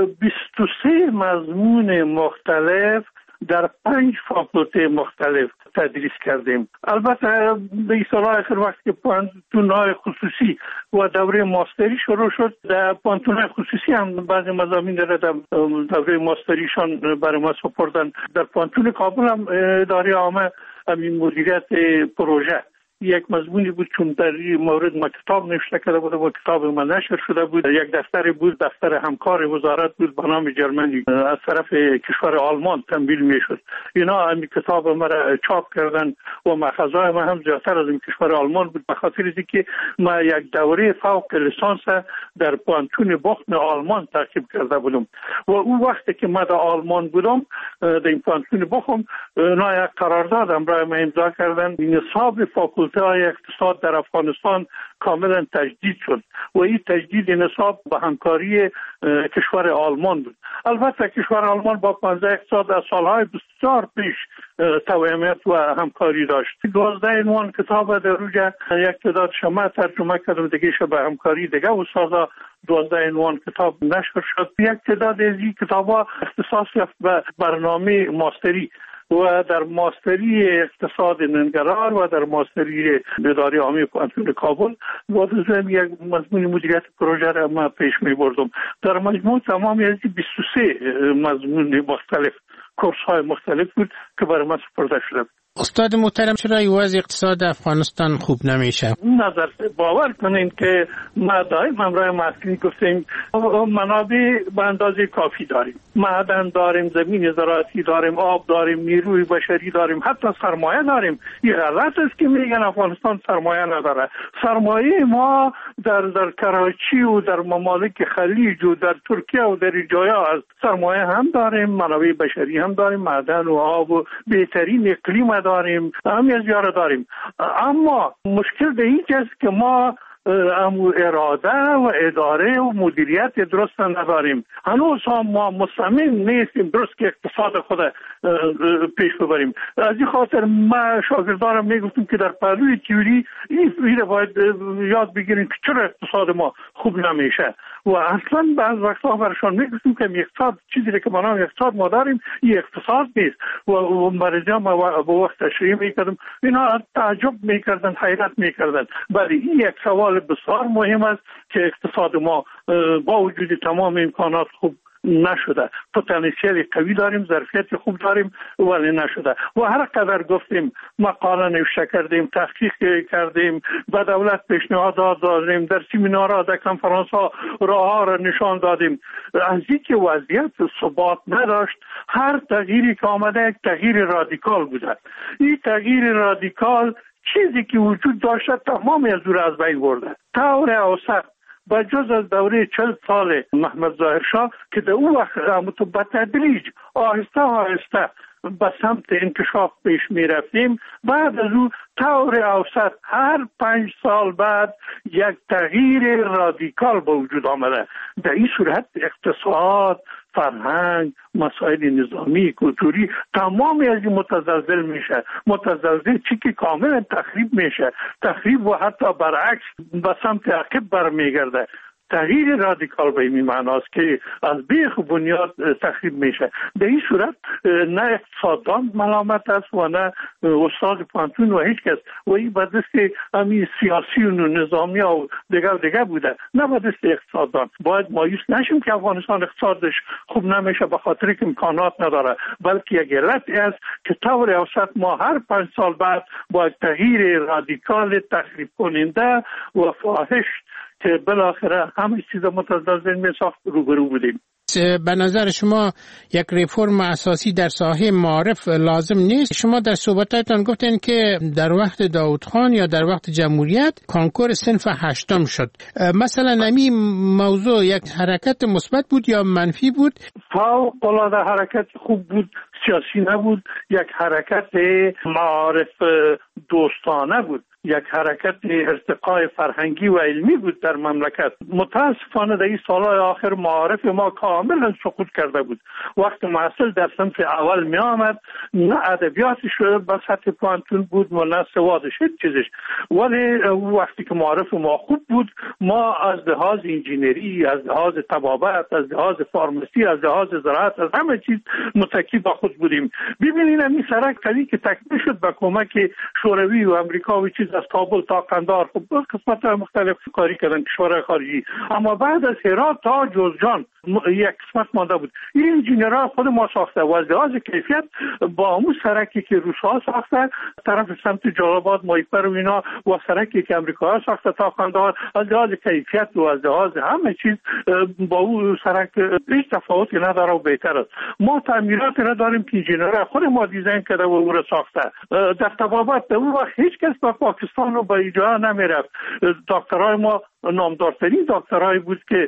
23 مضمون مختلف در 5 فاکولته مختلف تدریس کردیم. البته به اصطلاح آخر وقت که پوهنتون‌های خصوصی و دوره ماستری شروع شد، در پوهنتون‌های خصوصی هم بعضی مضامین در دوره ماستریشان برای ما سپردن. در پوهنتون کابل هم اداره عامه همین مدیریت پروژه یک مضمونی بود، چون در این مورد ما کتاب نوشته کرده بودم و کتاب ما نشر شده بود. یک دفتری بود، دفتر همکار وزارت بود به نام جرمنی، از طرف کشور آلمان تمویل میشد. اینا همین کتاب ما را چاپ کردن و مأخذهای ما هم زیادتر از این کشور آلمان بود، به خاطر اینکه ما یک دوره فوق لیسانس در پوهنتون بخن آلمان تعقیب کرده بودم و اون وقتی که ما در آلمان بودم در این پوهنتون بخم، اینا یک قرارداد برای ما امضا کردن. نصاب فاکولته های اقتصاد در افغانستان کاملا تجدید شد و این تجدید نصاب با همکاری کشور آلمان بود. البته کشور آلمان با 15 اقتصاد از سالهای بسیار پیش توأمیت و همکاری داشت. 12 عنوان کتاب در روی یک تعداد شما ترجمه کردم، دیگه به همکاری دیگه استادا 12 عنوان کتاب نشر شد. یک تعداد از این کتاب‌ها اختصاص یافت به برنامه ماستری و در ماستری اقتصاد ننگرهار و در ماستری اداره عامه پوهنتون کابل و در یک مضمون مدیریت پروژه را ما پیش می بردم. در مجموع تمام از 23 مضمون مختلف، کورس های مختلف بود که برای ما سپرده شده. استاد محترم، چرا وضع اقتصاد افغانستان خوب نمیشه؟ نظر باور کنین که ما دائم همراه مسئولین گفتیم منابع به اندازه کافی داریم، معدن داریم، زمین زراعتی داریم، آب داریم، نیروی بشری داریم، حتی سرمایه داریم. این غلط است که میگن افغانستان سرمایه نداره. سرمایه ما در کراچی و در ممالک خلیج و در ترکیه و در جایا است. سرمایه هم داریم، منابع بشری هم داریم، معدن و آب و بهترین اقلیم داریم، همه از یاره داریم. اما مشکل به این است که ما اراده و اداره و مدیریت درست نداریم. هنوز هم ما مصمم نیستیم درست که اقتصاد خود پیش ببریم. از این خاطر ما شاگردانم میگفتم که در پهلوی تئوری این باید یاد بگیریم که چرا اقتصاد ما خوب نمیشه و اصلا بعض وقتا برشان میگفتم که اقتصاد چیزی که ما نام اقتصاد ما داریم این اقتصاد نیست و مریضا ما با وقت تشریح میکردم، اینا تعجب میکردن، حیرت میکردن. ولی این یک سوال بسیار مهم است که اقتصاد ما با وجود تمام امکانات خوب نشده. پتانسیل قوی داریم، ظرفیت خوب داریم ولی نشده. و هر قدر گفتیم مقاله نوشته کردیم، تحقیق کردیم، به دولت پیشنهادات دادیم، در سمینارها، در کنفرانس‌ها راه‌ها را نشان دادیم. از اینکه وضعیت ثبات نداشت، هر تغییری که آمده یک تغییر رادیکال بوده. این تغییر رادیکال چیزی که وجود داشته تمام از دور از بین برده. طور اوسط با جز از دوره 40 سال محمد ظاهر شاه که در اون وقت به تدریج آهسته آهسته به سمت انکشاف پیش می رفتیم، بعد از اون طور اوسط هر 5 سال بعد یک تغییر رادیکال به وجود آمده. در این صورت اقتصاد، فرهنگ، مسائل نظامی، کلتوری تمام از این متزلزل میشه. متزلزل چی که کاملا تخریب میشه، تخریب و حتی برعکس به سمت عقب برمیگرده. تغییر رادیکال به این معناست که از بیخ بنیاد تخریب میشه. به این صورت نه اقتصاددان ملامت است و نه استاد پوهنتون و هیچ کس. و این به دست همین سیاسیون و نظامی و دیگر بوده، نه به دست اقتصاددان. باید مایوس نشیم که افغانستان اقتصادش خوب نمیشه به خاطر که امکانات نداره، بلکه یک علت است که طور اوسط ما هر 5 سال بعد با تغییر رادیکال تخریب کننده و فاحش که بالاخره همه چیز متزلزل می ساخت روبرو بودیم. به نظر شما یک ریفرم اساسی در ساحه معارف لازم نیست؟ شما در صحبتاتون گفتین که در وقت داود خان یا در وقت جمهوریت کنکور صنف 8 شد. مثلا نمی موضوع یک حرکت مثبت بود یا منفی بود؟ فوق العاده حرکت خوب بود، سیاسی نبود، یک حرکت معارف دوستانه بود، یک حرکت ارتقای فرهنگی و علمی بود در مملکت. متاسفانه در این سالهای آخر معارف ما کاملا سقوط کرده بود. وقت محصل در صنف اول می آمد، نه ادبیاتش به سطح پانتون بود و نه سوادش چیزش، ولی وقتی که معارف ما خوب بود، ما از لحاظ انجینری، از لحاظ طبابت، از لحاظ فارمسی، از لحاظ زراعت، از همه چیز متکی به خود بودیم. ببینید این سرک قوی که تکمیل شد با کمک شوروی و امریکا و چیز، از کابل تا قندهار، خب قسمت مختلف کاری کردن کشورهای خارجی، اما بعد از هرات تا جوزجان یک قسمت مانده بود. این انجینرها خود ما ساخته و از لحاظ کیفیت با همون سرکی که روس‌ها ساخته طرف سمت جلال‌آباد مایپر و اینا و سرکی که امریکاها ساخته تا قندهار، از لحاظ کیفیت و از لحاظ همه چیز با اون سرک هیچ تفاوتی نداره و بهتر است. ما تعمیرات نداریم که انجینرها خود ما دیزاین کرده و او را ساخته. در طبابت اون وقت هیچ کس به پاکستان رو به اینجا نمیرفت. دکترای ما نامدارترین دکترایی بود که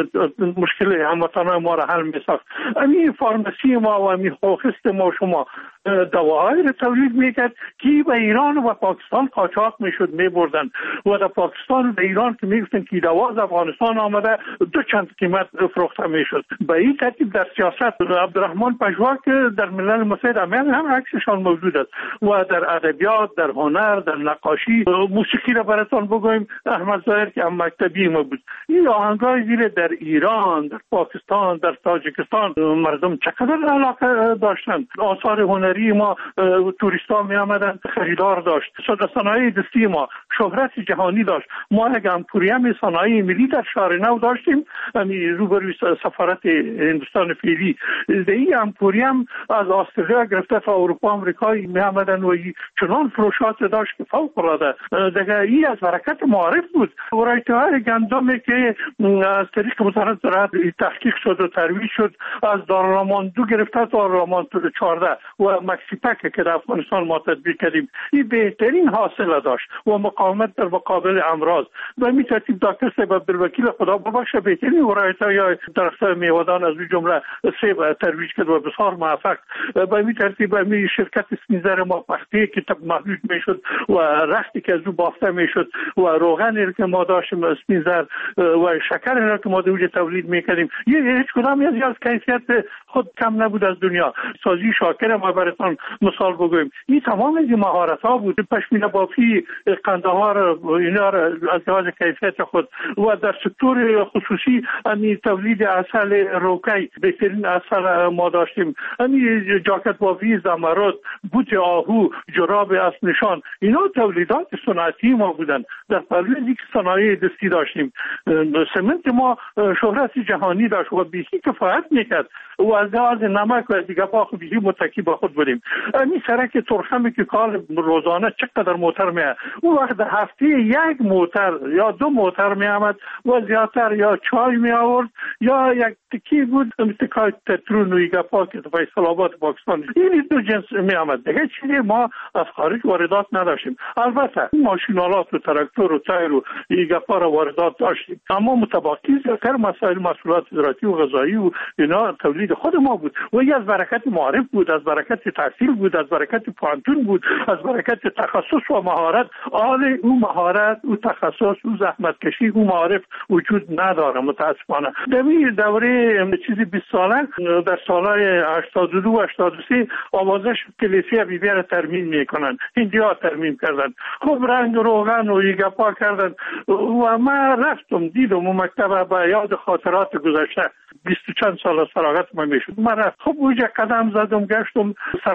مشکل هموطنان ما را حل می‌ساخت. این فارمسی ما و این خوخست ما شما دواهایی را تولید میکرد که به ایران و پاکستان قاچاق میشد میبردن و در پاکستان و ایران که میگفتن که دوا از افغانستان آمده 2 چند قیمت فروخته میشد. به این ترتیب در سیاست عبدالرحمن پژوا که در ملل متحد امریکا هم عکسشان موجود است و در ادبیات، در هنر، در نقاشی، موسیقی را براتون بگویم احمد ظاهر که هم مکتبی ما بود. این آهنگای زیر در ایران، در پاکستان، در تاجیکستان مردم چقدر علاقه داشتند. آثار هنری ما توریستا می آمدن خریدار داشت. صنایع دستی ما شهرت جهانی داشت. ما یک امپوریوم صنایع ملی در شهر نو داشتیم، روبروی سفارت هندوستان فعلی. این امپوریوم از استرالیا گرفته تا اروپا آمریکا می آمدن و چنان فروشات داشت که فوق العاده. دیگه این از حرکت معارف بود. ورایته‌های گندمی که از طریق وزارت زراعت تحقیق شد و ترویج شد، از دارالامان 2 گرفته تا دارالامان 14 و مکسیپک که در افغانستان ما تطبیق کردیم، این بهترین حاصل داشت و مقاومت در مقابل امراض. و همین ترتیب دکتر صاحب عبدالوکیل خدا ببخشه بهترین ورایت‌های درخت‌های میوه‌دان از جمله سیب ترویج کرد و بسیار موفق. و همین ترتیب همین شرکت سنیزر ما پختی که محدود میشد و رختی که از او بافته میشد و روغن که ما داشتیم سنیزر و شکر که ما دوجه تولید میکردیم، هیچ کدام از کیفیت خود کم نبود از دنیا. سازی شاکر ما براتون مثال بگویم، این تمام این مهارت ها بود. پشمینه بافی قندهار اینا از لحاظ کیفیت خود و در سکتور خصوصی همین تولید عسل روکی بهترین عسل ما داشتیم. همین جاکت بافی زمرد، بوت آهو، جراب اسب نشان، اینا تولیدات صنعتی ما بودن. در پروژه صنایع دستی داشتیم. سمنت ما شهرت جهانی داشت و بیشی کفایت میکرد و از لحاظ نمک و دیگه با خودی متکی با خود بودیم. این سرک ترخمی که کال روزانه چقدر موتر میاد، اون وقت در هفته 1 موتر یا 2 موتر میامد و زیادتر یا چای می آورد یا یک تکی بود تکای تترون و ایگا پاک در فیصل آباد پاکستان. این 2 جنس میامد. دیگه چیزی ما از خارج واردات نداشتیم. البته ماشینالات و تراکتور و تایر و ایگا پا واردات داشتیم، اما متباقی زیادتر مسائل محصولات زراعتی و غذایی و اینا تولید خود ما بود و این از برکت معارف بود، از برکت تحصیل بود، از برکت پانتون بود، از برکت تخصص و مهارت. آل او مهارت او تخصص او زحمت کشی او معارف وجود نداره متاسفانه. در این دوره چیزی 20 ساله در سالهای 82 و 83 آوازه شد که لیسه بی را ترمیم میکنن، هندی‌ها ترمیم کردن، خب رنگ روغن و ایگپا کردن و من رفتم دیدم و مکتب با یاد خاطرات گذشته 20 چند سال از فراغت من میشد. من رفت خب اونجا قدم زدم، گشتم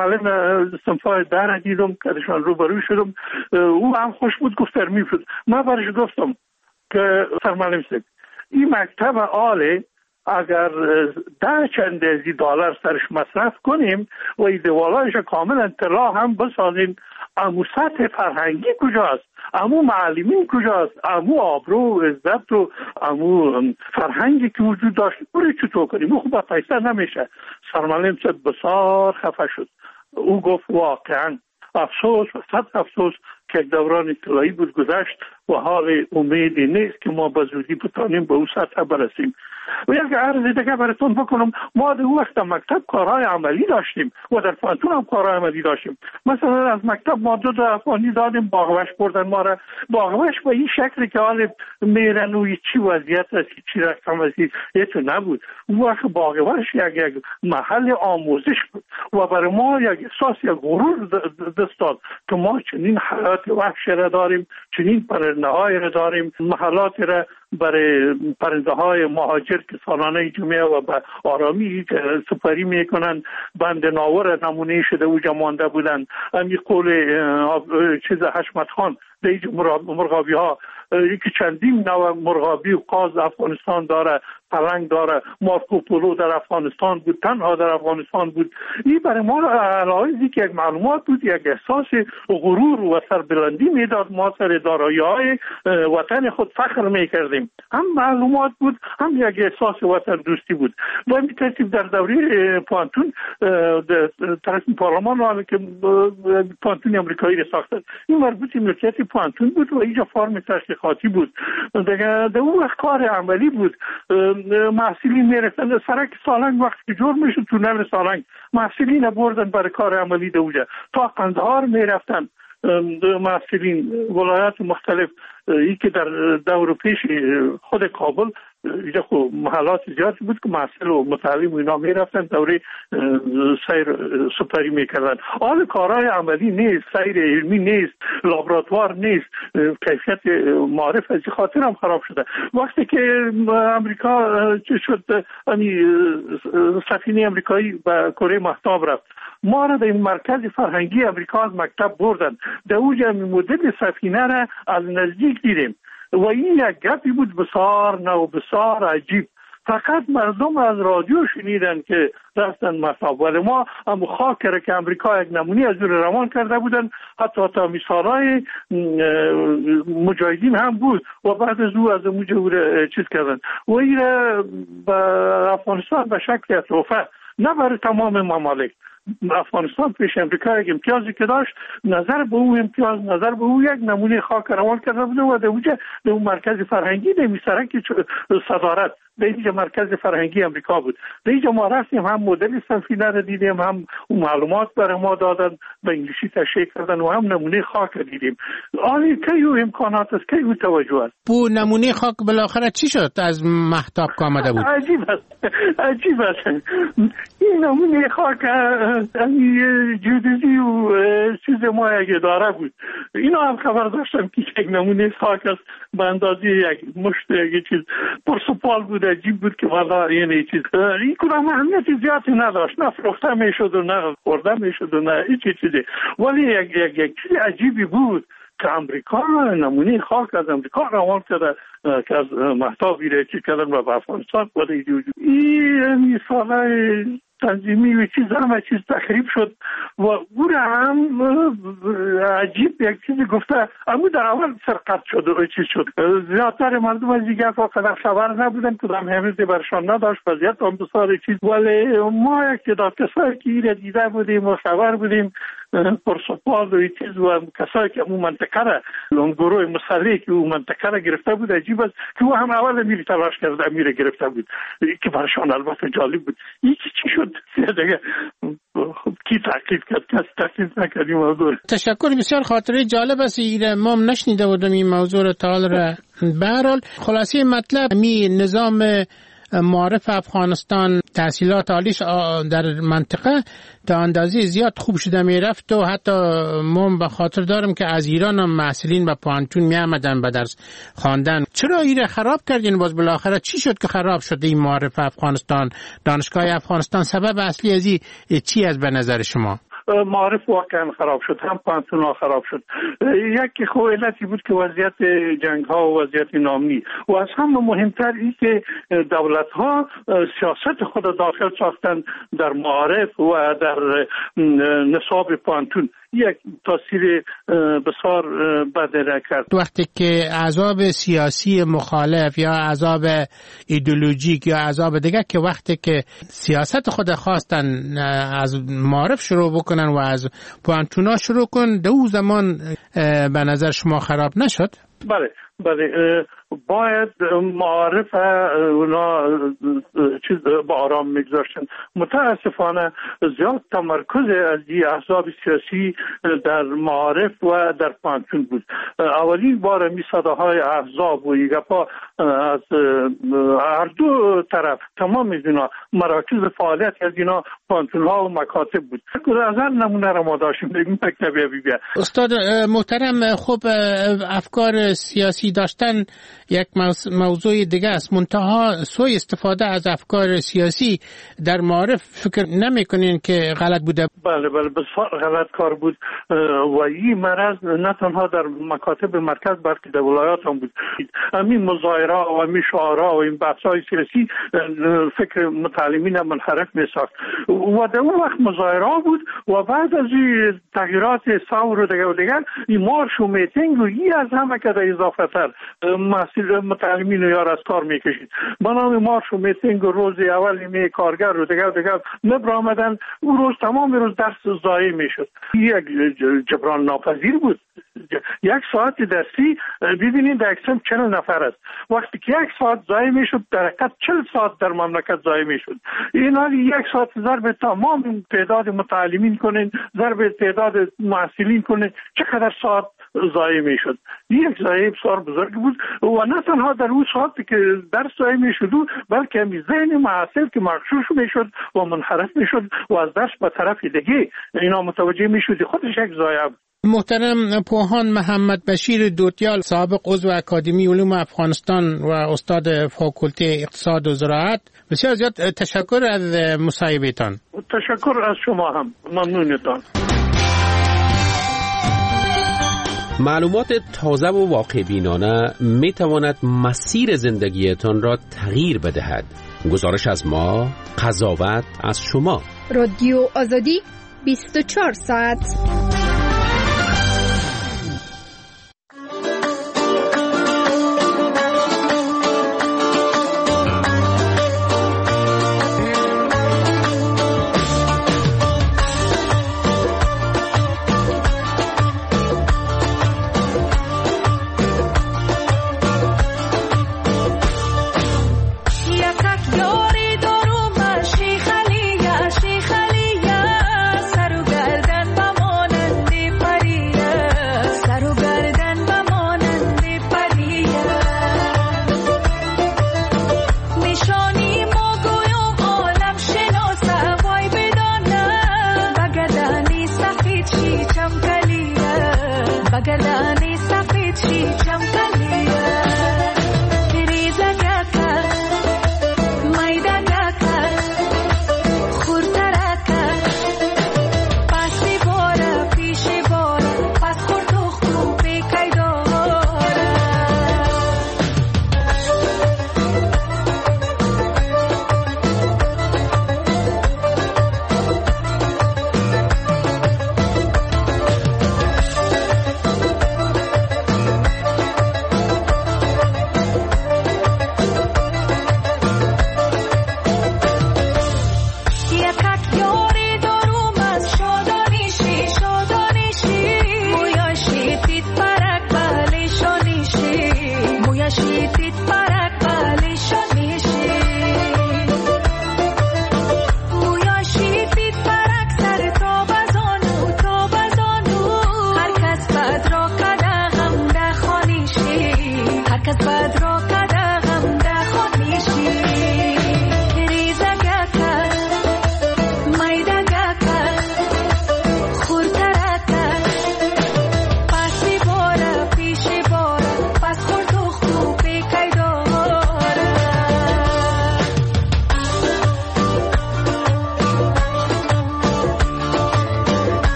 سرمعلم صنفای در دیدم کدشان روبروی شدم، او هم خوش بود گفت ترمیم شد. من برش گفتم که سرمعلم صاحب این مکتب عالی اگر 10 چند دلار سرش مصرف کنیم و ایدوالایش کامل اطلاع هم بسازیم، امو سطح فرهنگی کجاست، امو معلمین کجاست، امو آبرو و عزت و امو فرهنگی که وجود داشت برای چطور کنیم؟ او خوب پیسه نمیشه. سرمعلم صد بسار خفه شد. او گفت واقعا افسوس و صد افسوس که دوران اطلاعی بود گذشت و حال امیدی نیست که ما به زودی بتانیم به اون سطح برسیم. و یک عرض دیگه براتون بکنم، ما در وقت مکتب کارهای عملی داشتیم و در پانتون هم کارهای عملی داشتیم. مثلا از مکتب ما 2 افغانی دادیم، باغوش بردن ما را. باغوش به این شکلی که حال میرن و چی وضعیت است، چی رقم است، تو نبود. اون وقت باغوش یک محل آموزش بود و برای ما یک احساس، یک غرور دست داد که ما چنین حیات وحش را داریم، چنین پرنده های را داریم، محلات را برای پرنده های مهاجر که سالانه جمعه و به آرامی سپری میکنن. بند ناور نمونه شده و مانده بودن. امی قول چیز حشمت خان دیج مرغابی ها، یکی چندین نوع مرغابی و قاز افغانستان داره، پلنگ داره. مارکوپولو در افغانستان بود، تنها در افغانستان بود. این برای ما علایزی که یک معلومات بود، یک احساس غرور و سربلندی میداد. ما سر دارایی های وطن خود فخر میکردیم. هم معلومات بود، هم یک احساس وطن دوستی بود. و این ترتیب در دوره پانتون طرف پارلمان را که پانتون امریکایی را ساختن، این مربوط ملکیت پانتون بود و اینجا فرم تشریحاتی بود. در اون وقت کار عملی بود. محصلین میرفتن سرک سالنگ وقتی که جور میشد، تونل سالنگ محصلین بردن برای کار عملی دوجه. تا قندهار میرفتن محصلین ولایات مختلف. ای که در دور پیش خود کابل اینجا خب محلات زیادی بود که محصل و متعلم و اینا میرفتن دوره سیر سپری میکردن. حال کارهای عملی نیست، سیر علمی نیست، لابراتوار نیست، کیفیت معرف از خاطر هم خراب شده. وقتی که امریکا شد سفینه امریکایی به کره مهتاب رفت، ما را در این مرکز فرهنگی امریکا از مکتب بردن. در اوجه مدل سفینه را از نزدیک دیدیم و این یک گپی بود بسیار نو، بسیار عجیب. فقط مردم از رادیو شنیدن که رفتن مطاب، ولی ما هم خاک را که امریکا یک نمونی از اون روان کرده بودن، حتی مثالای مجاهدین هم بود و بعد از او از مجاهد چیز کردن و این را به افغانستان به شکل تحفه، نه برای تمام ممالک. افغانستان پیش امریکا یک امتیازی که داشت، نظر به او امتیاز، نظر به او یک نمونه خاک روان کرده بوده و در اون مرکز فرهنگی در میسرک صدارت در اینجا مرکز فرهنگی امریکا بود. در اینجا ما رفتیم، هم مدل سفینه را دیدیم، هم اون معلومات برای ما دادن، به انگلیسی تشریح کردن و هم نمونه خاک را دیدیم. آلی که او امکانات است، که او توجه است. بو نمونه خاک بالاخره چی شد از مهتاب که آمده بود؟ عجیب است. این نمونه خاک جودیزی و چیز ما یک اداره بود. اینا هم خبر داشتم که یک نمونه خاک است به اندازه یک مشت یک چیز پرسپال بود. عجیب بود که والا یعنی چیز این کنم اهمیتی زیادی نداشت، نه فروخته میشد و نه خورده میشد و نه هیچ چیزی، ولی یک چیز عجیبی بود که امریکا نمونه خاک از امریکا روان کرده که از مهتابی را چی کردن و به افغانستان بوده. این ساله تنظیمی و چیز همه چیز تخریب شد و او را هم عجیب یک چیزی گفته، اما در اول سرقت شد و چیز شد. زیادتر مردم از دیگر قدر خبر نبودن، کدام همیزی برشان نداشت، وضعیت هم بسیار چیز. ولی ما یک تعداد کسایی که این دیده بودیم و خبر بودیم، پرسپال و چیز و کسایی که اون منطقه را، اون گروه مسلحی که اون منطقه را گرفته بود، عجیب است که او هم اول میری تلاش کرده میره گرفته بود که برشان البته جالب بود. یکی چی شد دیگه کی تحقیق کرد، کسی تحقیق نکرد این موضوع. تشکر، بسیار خاطره جالب است. ما هم نشنیده بودم این موضوع را تا حال را. به هر حال خلاصه مطلب می نظام معارف افغانستان تحصیلات عالیش در منطقه تا اندازه زیاد خوب شده می رفت و حتی من به خاطر دارم که از ایران هم محصلین به پانتون می آمدن به درس خواندن. چرا این خراب کردین؟ باز بالاخره چی شد که خراب شد این معارف افغانستان، دانشگاه افغانستان؟ سبب اصلی از این چی از به نظر شما؟ معارف واقعا خراب شد، هم پانتونا خراب شد. یکی خو علتی بود که وضعیت جنگ ها و وضعیت نامنی و از همه مهمتر این که دولت ها سیاست خود داخل ساختن در معارف و در نصاب پانتون، یک تاثیر بسیار بد کرد. وقتی که احزاب سیاسی مخالف یا احزاب ایدئولوژیک یا احزاب دیگه که وقتی که سیاست خود خواستن از معارف شروع بکنن و از پانتونا شروع کن، دو زمان به نظر شما خراب نشد؟ بله باید معارف اونا چیز با آرام میگذاشتن. متاسفانه زیاد تمرکز از این احزاب سیاسی در معارف و در پانتون بود. اولین بار می صداهای احزاب و ایگپا از هر دو طرف تمام اینا مراکز فعالیت از اینا پانتون ها و مکاتب بود. از هر نمونه را ما داشتیم بگیم مکتبی بی. استاد محترم، خب افکار سیاسی داشتن یک موضوع دیگه است، منتها سوء استفاده از افکار سیاسی در معارف فکر نمی کنین که غلط بوده؟ بله بسیار غلط کار بود و این مرض نه تنها در مکاتب مرکز بلکه در ولایات هم بود. همین مظاهره و همین شعارها و این بحث‌های سیاسی فکر متعلمین منحرف می ساخت و در اون وقت مظاهره بود و بعد از این تغییرات ثور و دیگر این مارش و میتینگ و این از همه که در اضافه تر متعلمین رو یار از کار میکشید. با نام مارش و میتینگ و روز اول می کارگر رو دیگر نبر آمدن، اون روز تمام روز درس ضایع میشد. یک جبران ناپذیر بود. یک ساعت درسی ببینید در اکسم 40 نفر است. وقتی که یک ساعت ضایع میشد در حقیقت 40 ساعت در مملکت ضایع میشد. این حالی یک ساعت ضرب تمام تعداد متعلمین کنین، ضرب تعداد محصلین کنین، چقدر ساعت ضایع میشد. یک ضایع بسیار بزرگ بود و نه تنها در اون ساعتی که درس ضایع میشد بلکه همین ذهن محصل که مغشوش میشد و منحرف میشد و از درس به طرف دیگه اینا متوجه میشد، خودش یک ضایع بود. محترم پوهان محمد بشیر دوتیال، سابق عضو اکادمی علوم افغانستان و استاد فاکولته اقتصاد و زراعت، بسیار زیاد تشکر از مصاحبهتان. تشکر از شما هم، ممنونتان. معلومات تازه و واقع بینانه می تواند مسیر زندگیتان را تغییر بدهد. گزارش از ما، قضاوت از شما. رادیو آزادی 24 ساعت.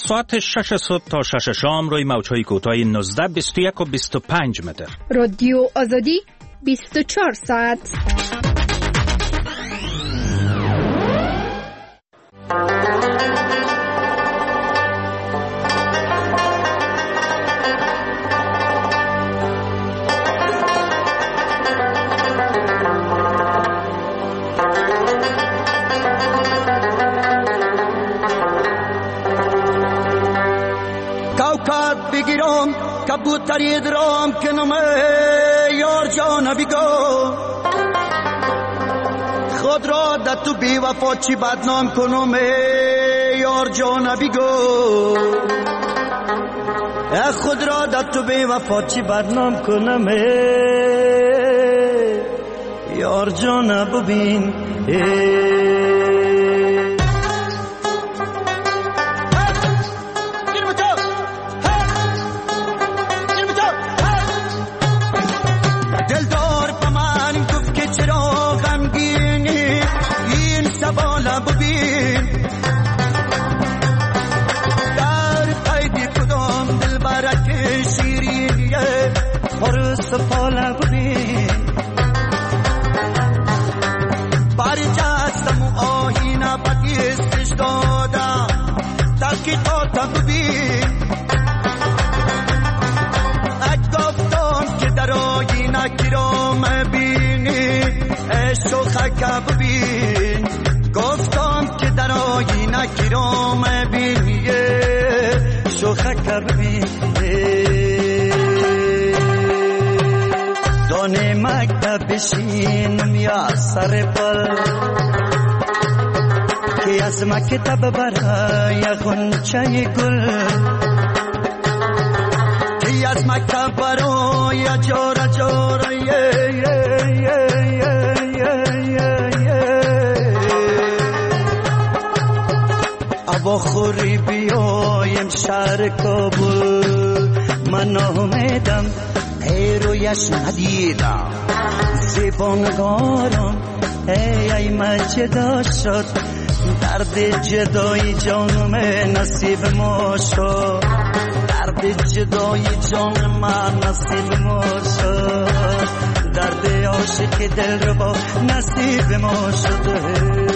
ساعت 6 صبح تا 6 شام روی موج‌های کوتاه 19 21 و 25 متر. رادیو آزادی 24 ساعت. بگیرم کبوتری درام کنم یار جان بگو خود را در تو بی وفا چی بدنام کنم یار جان بگو خود را در تو بی وفا چی بدنام کنم یار جان ببین سفاله ببین برجستم و آهینه بدیستش دادم تحقیقات ببین گفتم که در آهینه کرام بینی شوخک ببین گفتم که در آهینه کرام بینی شوخک ببین دانه مکتب بشینم یا سر پل که از مکتب برای غنچه گل که از مکتب برای جور جور ابا خوری بیایم شهر کابل من آمدم رویش ندیدم زبانگارم ای مجدا شد درد جدای جانم نصیب ما شد درد جدای جان من نصیب ما شد درد عاشق دل رو با نصیب ما شده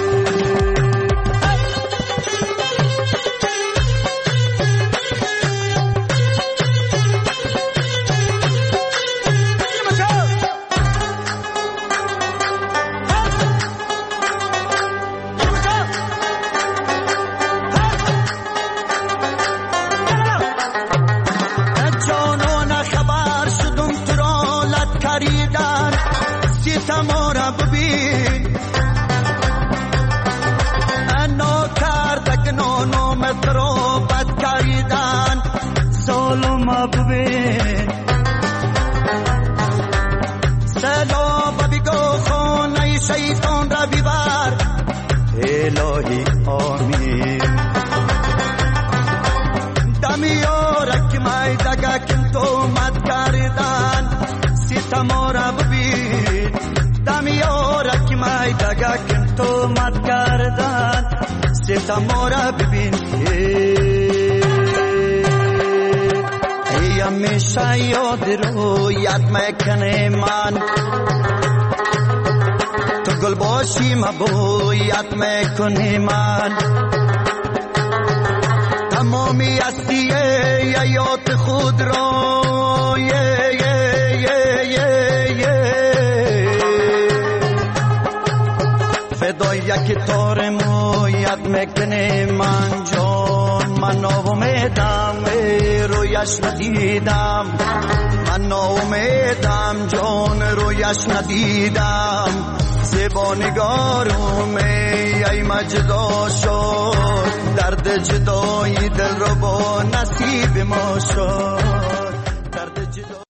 الهی آمین دمیارک مای دگا کن تو مد کردن ستمارا ببین دمیارک مای دگا کن تو مد کردن ستمارا ببین ای همیشه یاد رو یاد میکنه من گل باشی مبویت میکنی من تمامی هستی یاد خود را فدای یک تار مویت میکنی من جان من امیدم رویش ندیدم من امیدم جان رویش ندیدم زبانگارم ای مجدا شد درد جدای دل رو با نصیب ما شد.